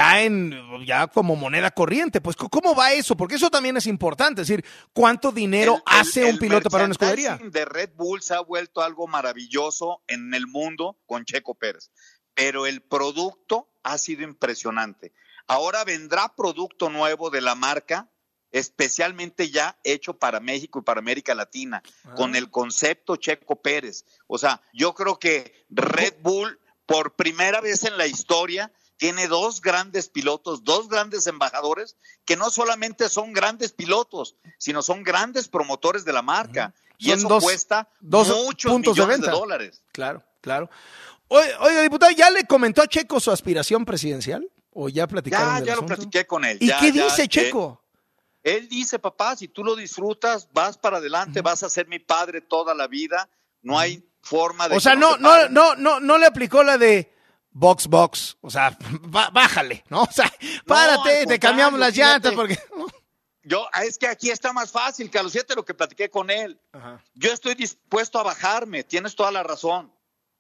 ya como moneda corriente. Pues, ¿cómo va eso? Porque eso también es importante. Es decir, ¿cuánto dinero hace un piloto para una escudería? El merchandising de Red Bull se ha vuelto algo maravilloso en el mundo con Checo Pérez, pero el producto ha sido impresionante. Ahora vendrá producto nuevo de la marca, especialmente ya hecho para México y para América Latina, con el concepto Checo Pérez. O sea, yo creo que Red Bull, por primera vez en la historia, tiene dos grandes pilotos, dos grandes embajadores, que no solamente son grandes pilotos, sino son grandes promotores de la marca. Y eso cuesta muchos millones de dólares. Claro. Oye, diputado, ¿ya le comentó a Checo su aspiración presidencial? ¿O ya platicaron Ya lo platiqué con él. ¿Y qué dice Checo? Él dice, papá, si tú lo disfrutas, vas para adelante, vas a ser mi padre toda la vida, no hay forma de... O sea, no le aplicó la de box, o sea, bájale, ¿no? O sea, párate, te cambiamos las llantas porque... Es que aquí está más fácil, Carlos, fíjate lo que platiqué con él. Yo estoy dispuesto a bajarme, tienes toda la razón.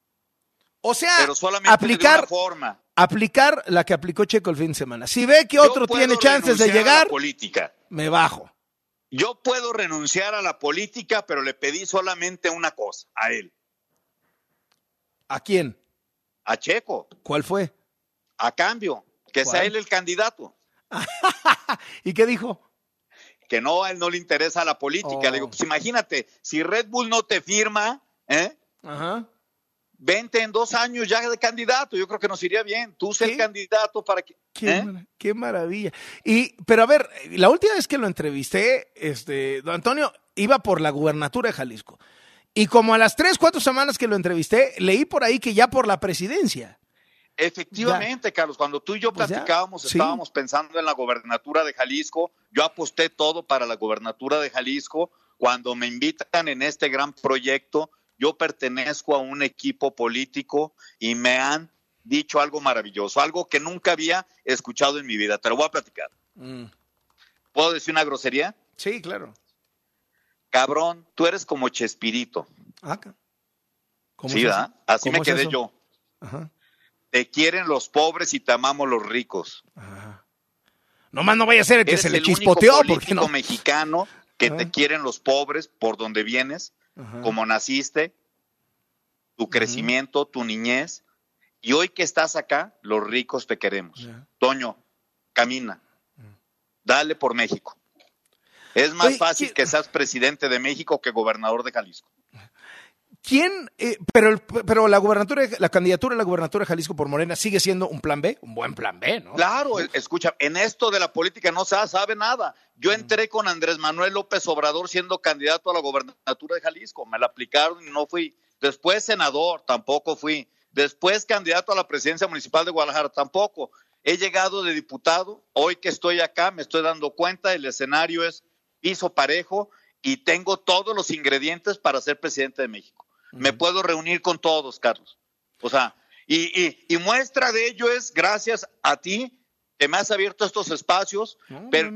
O sea, pero solamente de una forma. Aplicar la que aplicó Checo el fin de semana. Si ve que otro tiene chances de llegar, a la política. Me bajo. Yo puedo renunciar a la política, pero le pedí solamente una cosa a él. ¿A quién? A Checo. ¿Cuál fue? A cambio, que sea él el candidato. ¿Y qué dijo? Que no, a él no le interesa la política. Le digo, pues imagínate, si Red Bull no te firma, vente en 2 años ya de candidato. Yo creo que nos iría bien. Tú sé el candidato para que... Qué maravilla. Pero a ver, la última vez que lo entrevisté, don Antonio iba por la gubernatura de Jalisco. Y como a las 3-4 semanas que lo entrevisté, leí por ahí que ya por la presidencia. Efectivamente, Carlos, cuando tú y yo platicábamos, estábamos pensando en la gobernatura de Jalisco. Yo aposté todo para la gobernatura de Jalisco. Cuando me invitan en este gran proyecto, yo pertenezco a un equipo político y me han dicho algo maravilloso, algo que nunca había escuchado en mi vida. Te lo voy a platicar. ¿Puedo decir una grosería? Sí, claro. Cabrón, tú eres como Chespirito. ¿Cómo sí, ¿verdad? Así me quedé eso? yo. Ajá. Te quieren los pobres y te amamos los ricos. Ajá. Nomás no vaya a ser el que Eres se le el chispoteó. único porque no. político mexicano que te quieren los pobres por donde vienes, como naciste, tu crecimiento, tu niñez. Y hoy que estás acá, los ricos te queremos. Toño, camina. Dale por México. Es más fácil que seas presidente de México que gobernador de Jalisco. ¿Quién? Pero la candidatura a la gubernatura de Jalisco por Morena sigue siendo un plan B, un buen plan B, ¿no? Claro, escucha, en esto de la política no se sabe nada. Yo entré con Andrés Manuel López Obrador siendo candidato a la gubernatura de Jalisco. Me la aplicaron y no fui. Después senador, tampoco fui. Después candidato a la presidencia municipal de Guadalajara, tampoco. He llegado de diputado. Hoy que estoy acá me estoy dando cuenta, el escenario es piso parejo y tengo todos los ingredientes para ser presidente de México. Me puedo reunir con todos, Carlos. O sea, y muestra de ello es gracias a ti que me has abierto estos espacios, pero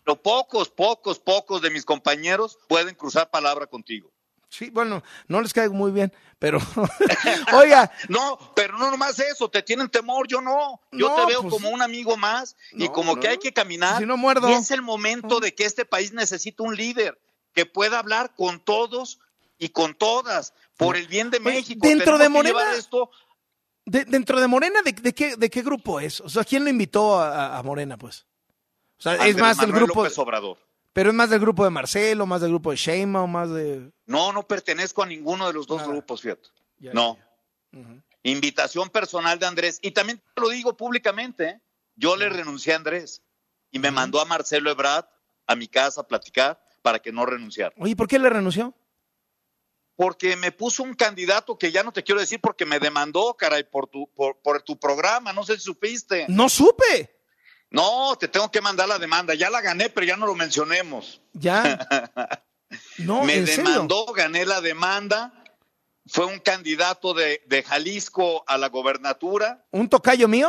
pocos de mis compañeros pueden cruzar palabra contigo. Sí, bueno, no les caigo muy bien, pero oiga. No, pero no nomás eso, te tienen temor, yo no. Yo te veo como un amigo más y como que hay que caminar. Si no muerdo. Y es el momento de que este país necesita un líder que pueda hablar con todos y con todas por el bien de México. Dentro de Morena, esto... dentro de Morena, ¿de qué grupo es? O sea, ¿quién lo invitó a Morena, pues? O sea, Andrés es más Manuel del grupo López Obrador. Pero es más del grupo de Marcelo, más del grupo de Sheinbaum, más de... No pertenezco a ninguno de los dos grupos, fíjate. No. Invitación personal de Andrés. Y también te lo digo públicamente, ¿eh? Yo le renuncié a Andrés y me mandó a Marcelo Ebrard a mi casa a platicar para que no renunciara. Oye, ¿por qué le renunció? Porque me puso un candidato que ya no te quiero decir porque me demandó, caray, por tu programa. No sé si supiste. No supe. No, te tengo que mandar la demanda. Ya la gané, pero ya no lo mencionemos. Ya. No, me ¿en demandó, serio? gané la demanda. Fue un candidato de Jalisco a la gobernatura. ¿Un tocayo mío?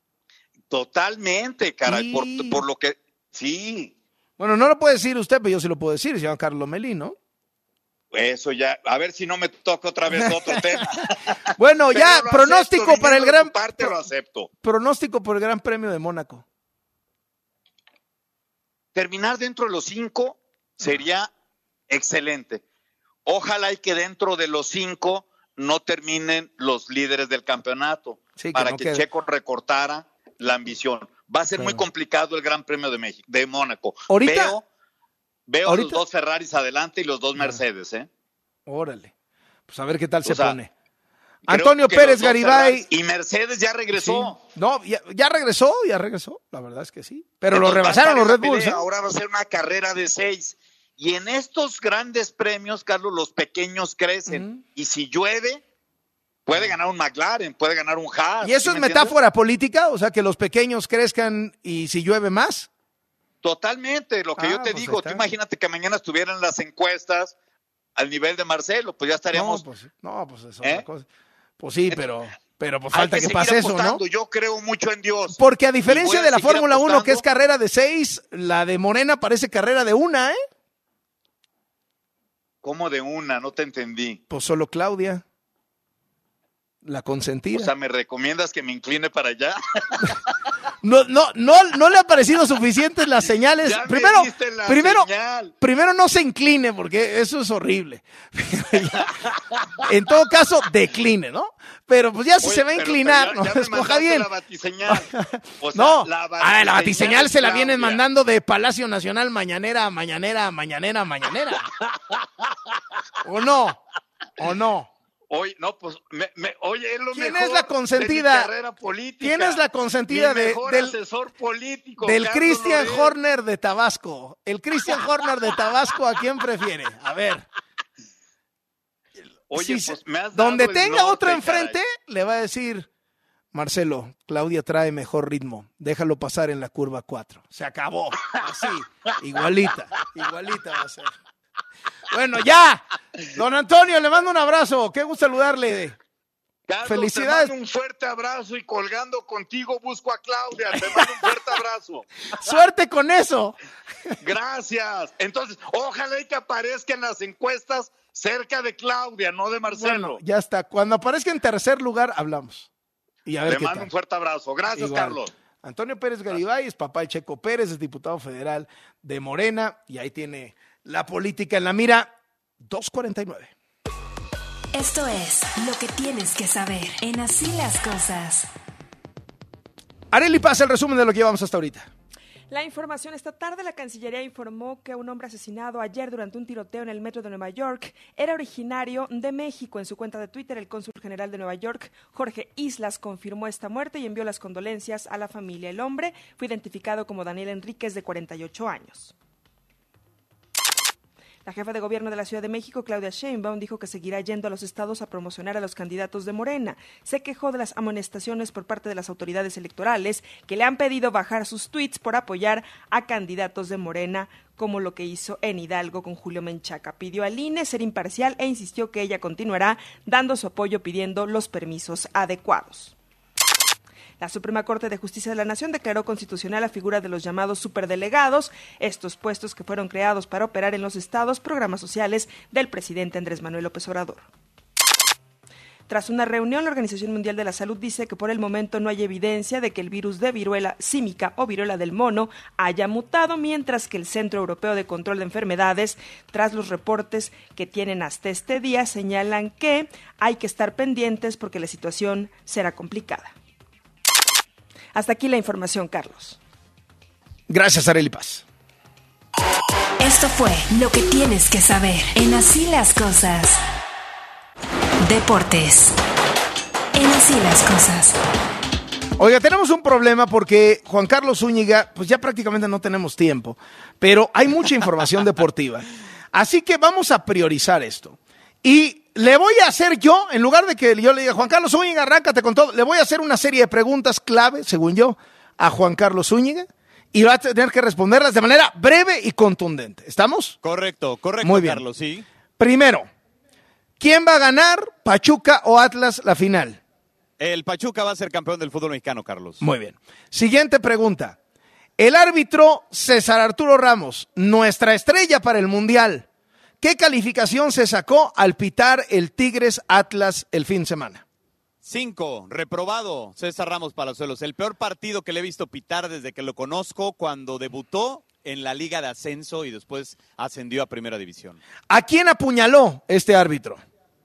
Totalmente, caray, por lo que... Sí. Bueno, no lo puede decir usted, pero yo sí lo puedo decir. Se llama Carlos Lomelí, ¿no? Eso ya, a ver si no me toca otra vez otro tema. Bueno, ya, pronóstico acepto, para el gran... parte lo acepto. Pronóstico por el Gran Premio de Mónaco. Terminar dentro de los 5 sería excelente. Ojalá y que dentro de los 5 no terminen los líderes del campeonato, para que Checo recortara la ambición. Va a ser muy complicado el Gran Premio de México, de Mónaco. Ahorita Veo los dos Ferraris adelante y los dos Mercedes, ¿eh? Órale. Pues a ver qué tal se pone. Antonio Pérez Garibay. Y Mercedes ya regresó. Sí. No, ya regresó, la verdad es que sí. Pero entonces, lo rebasaron los Red Bulls. Ahora va a ser una carrera de 6. Y en estos grandes premios, Carlos, los pequeños crecen. Y si llueve, puede ganar un McLaren, puede ganar un Haas. ¿Y eso es metáfora política? O sea, que los pequeños crezcan y si llueve más. Totalmente, lo que yo te digo, tú imagínate que mañana estuvieran las encuestas al nivel de Marcelo, pues ya estaríamos... pues es otra cosa. Pues sí, pero pues falta que pase eso, ¿no? Yo creo mucho en Dios. Porque a diferencia de la Fórmula 1, que es carrera de 6, la de Morena parece carrera de 1, ¿eh? ¿Cómo de 1? No te entendí. Pues solo Claudia, la consentida. O sea, ¿me recomiendas que me incline para allá? No le ha parecido suficientes las señales. Primero no se incline, porque eso es horrible. En todo caso, decline, ¿no? Pero pues ya si se va a inclinar, no escoja bien. La batiseñal. O sea, no, la batiseñal se la vienen mandando de Palacio Nacional mañanera. ¿O no? Oye, no, pues, oye, es lo ¿Quién mejor es la consentida? De mi carrera política. ¿Quién es la consentida del asesor político? Del Christian Horner de Tabasco? El Christian Horner de Tabasco, ¿a quién prefiere? A ver. Oye, pues me has dado donde el tenga norte, otro enfrente, caray. le va a decir, Marcelo, Claudia trae mejor ritmo, déjalo pasar en la curva 4. Se acabó. Así, igualita va a ser. Bueno, ya. Don Antonio, le mando un abrazo. Qué gusto saludarle. Carlos, felicidades. Te mando un fuerte abrazo y colgando contigo busco a Claudia. Te mando un fuerte abrazo. Suerte con eso. Gracias. Entonces, ojalá y que aparezca en las encuestas cerca de Claudia, no de Marcelo. Bueno, ya está. Cuando aparezca en tercer lugar, hablamos. Y a ver Le mando un fuerte abrazo. Gracias, igual. Carlos. Antonio Pérez Garibay es papá de Checo Pérez, es diputado federal de Morena, y ahí tiene la política en la mira. 2:49. Esto es lo que tienes que saber en Así las Cosas. Arely Paz, el resumen de lo que llevamos hasta ahorita. La información esta tarde, la Cancillería informó que un hombre asesinado ayer durante un tiroteo en el metro de Nueva York era originario de México. En su cuenta de Twitter, el cónsul general de Nueva York, Jorge Islas, confirmó esta muerte y envió las condolencias a la familia. El hombre fue identificado como Daniel Enríquez, de 48 años. La jefa de gobierno de la Ciudad de México, Claudia Sheinbaum, dijo que seguirá yendo a los estados a promocionar a los candidatos de Morena. Se quejó de las amonestaciones por parte de las autoridades electorales que le han pedido bajar sus tweets por apoyar a candidatos de Morena, como lo que hizo en Hidalgo con Julio Menchaca. Pidió al INE ser imparcial e insistió que ella continuará dando su apoyo pidiendo los permisos adecuados. La Suprema Corte de Justicia de la Nación declaró constitucional la figura de los llamados superdelegados, estos puestos que fueron creados para operar en los estados programas sociales del presidente Andrés Manuel López Obrador. Tras una reunión, la Organización Mundial de la Salud dice que por el momento no hay evidencia de que el virus de viruela símica o viruela del mono haya mutado, mientras que el Centro Europeo de Control de Enfermedades, tras los reportes que tienen hasta este día, señalan que hay que estar pendientes porque la situación será complicada. Hasta aquí la información, Carlos. Gracias, Arely Paz. Esto fue lo que tienes que saber en Así las Cosas. Deportes. En Así las Cosas. Oiga, tenemos un problema porque Juan Carlos Zúñiga, pues ya prácticamente no tenemos tiempo, pero hay mucha información deportiva. Así que vamos a priorizar esto. Y le voy a hacer yo, en lugar de que yo le diga, Juan Carlos Zúñiga, arráncate con todo, le voy a hacer una serie de preguntas clave, según yo, a Juan Carlos Zúñiga, y va a tener que responderlas de manera breve y contundente. ¿Estamos? Correcto, Muy bien. Carlos, sí. Primero, ¿quién va a ganar, Pachuca o Atlas, la final? El Pachuca va a ser campeón del fútbol mexicano, Carlos. Muy bien. Siguiente pregunta. El árbitro César Arturo Ramos, nuestra estrella para el Mundial, ¿qué calificación se sacó al pitar el Tigres Atlas el fin de semana? 5, reprobado, César Ramos Palazuelos. El peor partido que le he visto pitar desde que lo conozco, cuando debutó en la Liga de Ascenso y después ascendió a Primera División. ¿A quién apuñaló este árbitro?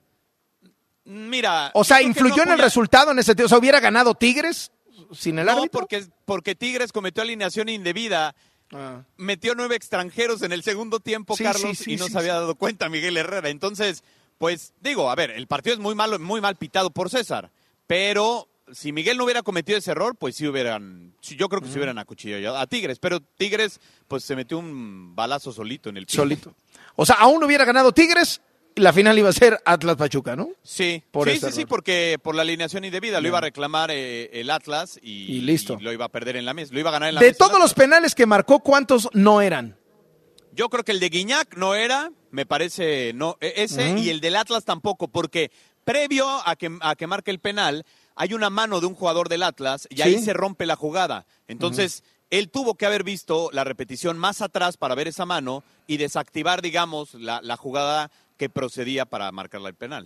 Mira... O sea, ¿influyó en el resultado en ese sentido? O sea, ¿hubiera ganado Tigres sin el árbitro? No, porque Tigres cometió alineación indebida. Metió 9 extranjeros en el segundo tiempo, Carlos, y no se había dado cuenta Miguel Herrera. Entonces, pues digo, a ver, el partido es muy mal pitado por César, pero si Miguel no hubiera cometido ese error, pues yo creo que se hubieran acuchillado a Tigres, pero Tigres pues se metió un balazo solito en el pie. Solito. O sea, aún hubiera ganado Tigres, la final iba a ser Atlas Pachuca, ¿no? Sí, sí, porque por la alineación indebida lo iba a reclamar el Atlas y listo. Y lo iba a perder en la mesa, lo iba a ganar en la mesa. De todos los penales que marcó, ¿cuántos no eran? Yo creo que el de Guiñac no era, me parece, no ese, y el del Atlas tampoco, porque previo a que marque el penal, hay una mano de un jugador del Atlas y ahí se rompe la jugada. Entonces, él tuvo que haber visto la repetición más atrás para ver esa mano y desactivar, digamos, la jugada que procedía para marcarle el penal.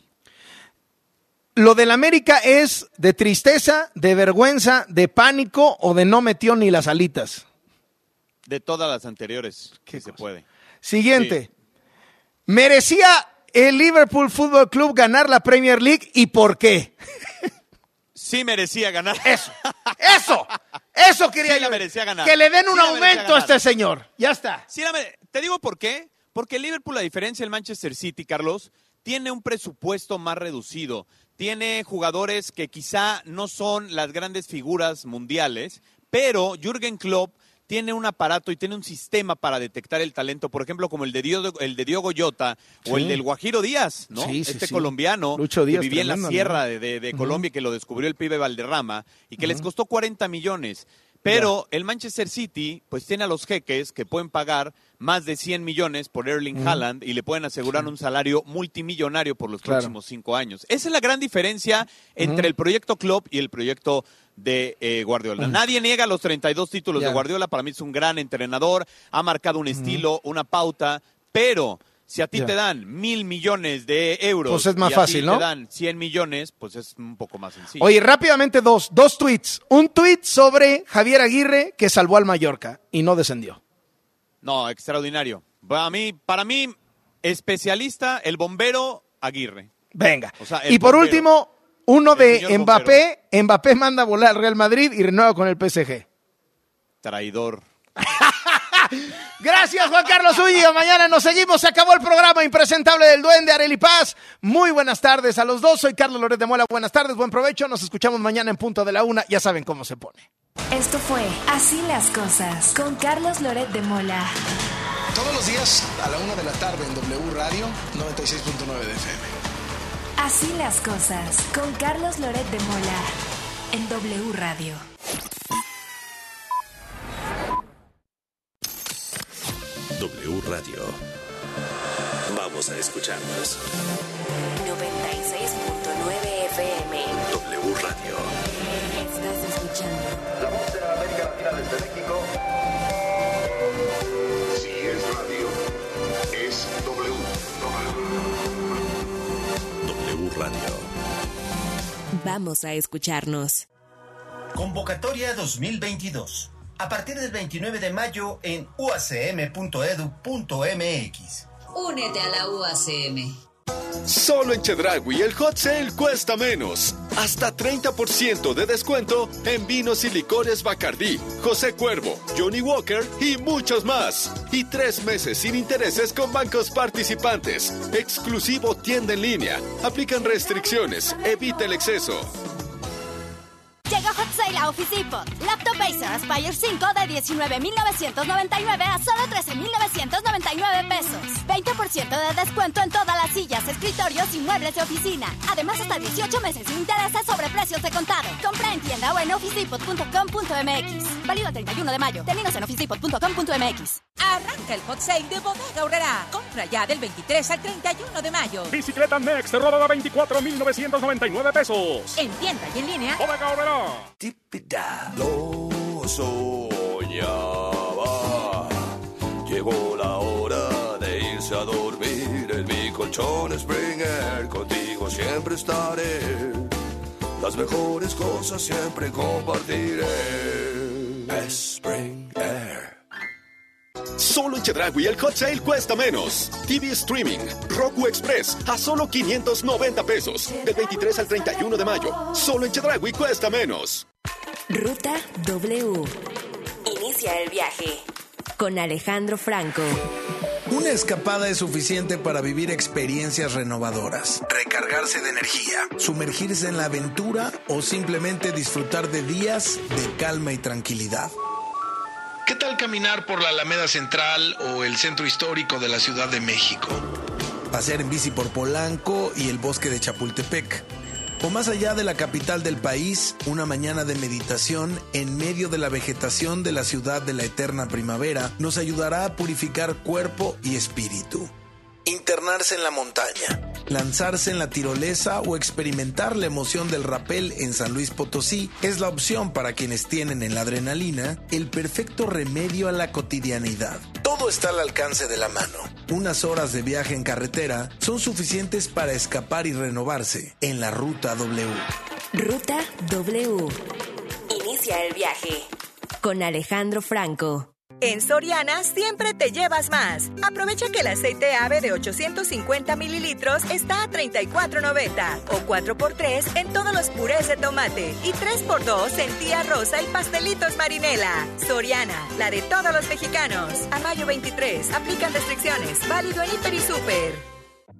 ¿Lo del América es de tristeza, de vergüenza, de pánico o de no metió ni las alitas? De todas las anteriores, que se puede. Siguiente. Sí. ¿Merecía el Liverpool Fútbol Club ganar la Premier League y por qué? Sí merecía ganar. Eso quería yo. Merecía ganar. Que le den un aumento a este señor. Ya está. Sí, te digo por qué. Porque el Liverpool, a diferencia del Manchester City, Carlos, tiene un presupuesto más reducido. Tiene jugadores que quizá no son las grandes figuras mundiales, pero Jürgen Klopp tiene un aparato y tiene un sistema para detectar el talento, por ejemplo, como el de Diogo Jota o el del Guajiro Díaz, ¿no? Colombiano Lucho Díaz, que vivía en la sierra de Colombia y que lo descubrió el pibe Valderrama y que les costó 40 millones. Pero el Manchester City pues tiene a los jeques que pueden pagar más de 100 millones por Erling Haaland y le pueden asegurar un salario multimillonario por los próximos 5 años. Esa es la gran diferencia entre el proyecto Klopp y el proyecto de Guardiola. Nadie niega los 32 títulos de Guardiola. Para mí es un gran entrenador, ha marcado un estilo, una pauta, pero Si a ti te dan 1,000 millones de euros, pues es más y a fácil, ti ¿no? te dan 100 millones, pues es un poco más sencillo. Oye, rápidamente dos tweets. Un tweet sobre Javier Aguirre que salvó al Mallorca y no descendió. No, extraordinario. Para mí, especialista, el bombero Aguirre. Venga. O sea, y por bombero. último, uno de señor Mbappé. Mbappé manda a volar al Real Madrid y renueva con el PSG. Traidor. Gracias, Juan Carlos Zúñiga. Mañana nos seguimos. Se acabó el programa impresentable del Duende, Arely Paz. Muy buenas tardes a los dos. Soy Carlos Loret de Mola. Buenas tardes, buen provecho. Nos escuchamos mañana en punto de la 1. Ya saben cómo se pone. Esto fue Así las Cosas con Carlos Loret de Mola. Todos los días a la 1 de la tarde en W Radio 96.9 de FM. Así las Cosas con Carlos Loret de Mola en W Radio. W Radio. Vamos a escucharnos. 96.9 FM. W Radio. Estás escuchando La voz de la América Latina desde México. Si es radio, es W. W Radio. Vamos a escucharnos. Convocatoria 2022. A partir del 29 de mayo en uacm.edu.mx. Únete a la UACM. Solo en Chedraui el hot sale cuesta menos. Hasta 30% de descuento en vinos y licores Bacardí, José Cuervo, Johnny Walker y muchos más. Y 3 meses sin intereses con bancos participantes. Exclusivo tienda en línea. Aplican restricciones. Evita el exceso. Llega Hot Sale a Office Depot. Laptop Acer Aspire 5 de $19,999 a solo $13,999 pesos. 20% de descuento en todas las sillas, escritorios y muebles de oficina. Además, hasta 18 meses sin intereses sobre precios de contado. Compra en tienda o en officedepot.com.mx. Válido el 31 de mayo. Términos en officedepot.com.mx. Arranca el Hot Sale de Bodega Aurrerá. Compra ya del 23 al 31 de mayo. Bicicleta Next rodada a $24,999 pesos. En tienda y en línea. Bodega Aurrerá. Lo soñaba. Llegó la hora de irse a dormir. En mi colchón Springer, contigo siempre estaré. Las mejores cosas siempre compartiré. Springer. Solo en Chedraui el hot sale cuesta menos. TV Streaming, Roku Express a solo 590 pesos. Del 23 al 31 de mayo. Solo en Chedraui cuesta menos. Ruta W. Inicia el viaje con Alejandro Franco. Una escapada es suficiente para vivir experiencias renovadoras, recargarse de energía, sumergirse en la aventura o simplemente disfrutar de días de calma y tranquilidad. ¿Qué tal caminar por la Alameda Central o el centro histórico de la Ciudad de México? Pasear en bici por Polanco y el bosque de Chapultepec. O más allá de la capital del país, una mañana de meditación en medio de la vegetación de la ciudad de la eterna primavera nos ayudará a purificar cuerpo y espíritu. Internarse en la montaña, lanzarse en la tirolesa o experimentar la emoción del rapel en San Luis Potosí es la opción para quienes tienen en la adrenalina el perfecto remedio a la cotidianidad. Todo está al alcance de la mano. Unas horas de viaje en carretera son suficientes para escapar y renovarse en la Ruta W. Ruta W. Inicia el viaje con Alejandro Franco. En Soriana siempre te llevas más. Aprovecha que el aceite ave de 850 mililitros está a $34.90 o 4x3 en todos los purés de tomate y 3x2 en tía rosa y pastelitos marinela. Soriana, la de todos los mexicanos. A mayo 23, aplican restricciones. Válido en Hiper y Super.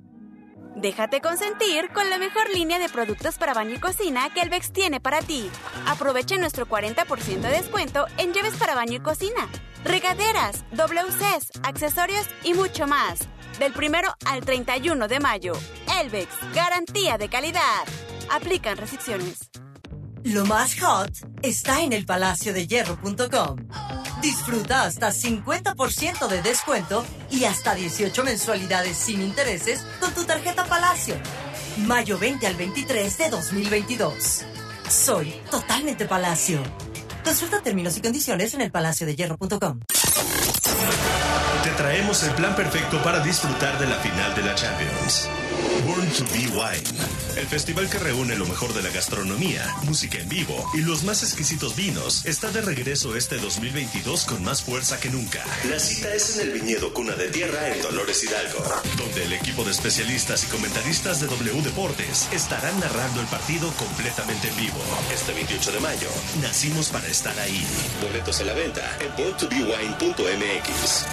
Déjate consentir con la mejor línea de productos para baño y cocina que Elvex tiene para ti. Aprovecha nuestro 40% de descuento en llaves para baño y cocina, regaderas, WCs, accesorios y mucho más. Del 1 al 31 de mayo. Elvex, garantía de calidad. Aplican restricciones. Lo más hot está en elpalaciodehierro.com. Disfruta hasta 50% de descuento y hasta 18 mensualidades sin intereses con tu tarjeta Palacio. Mayo 20 al 23 de 2022. Soy totalmente Palacio. Consulta términos y condiciones en elpalaciodehierro.com. ¿Te traemos el plan perfecto para disfrutar de la final de la Champions. Born to be Wine, el festival que reúne lo mejor de la gastronomía, música en vivo y los más exquisitos vinos, está de regreso este 2022 con más fuerza que nunca. La cita es en el viñedo Cuna de Tierra en Dolores Hidalgo, donde el equipo de especialistas y comentaristas de W Deportes estarán narrando el partido completamente en vivo. Este 28 de mayo, nacimos para estar ahí. Boletos a la venta en borntobewine.mx.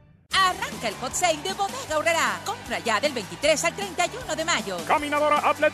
Arranca el hot sale de Bodega Aurrerá. Compra ya del 23 al 31 de mayo. Caminadora Atlet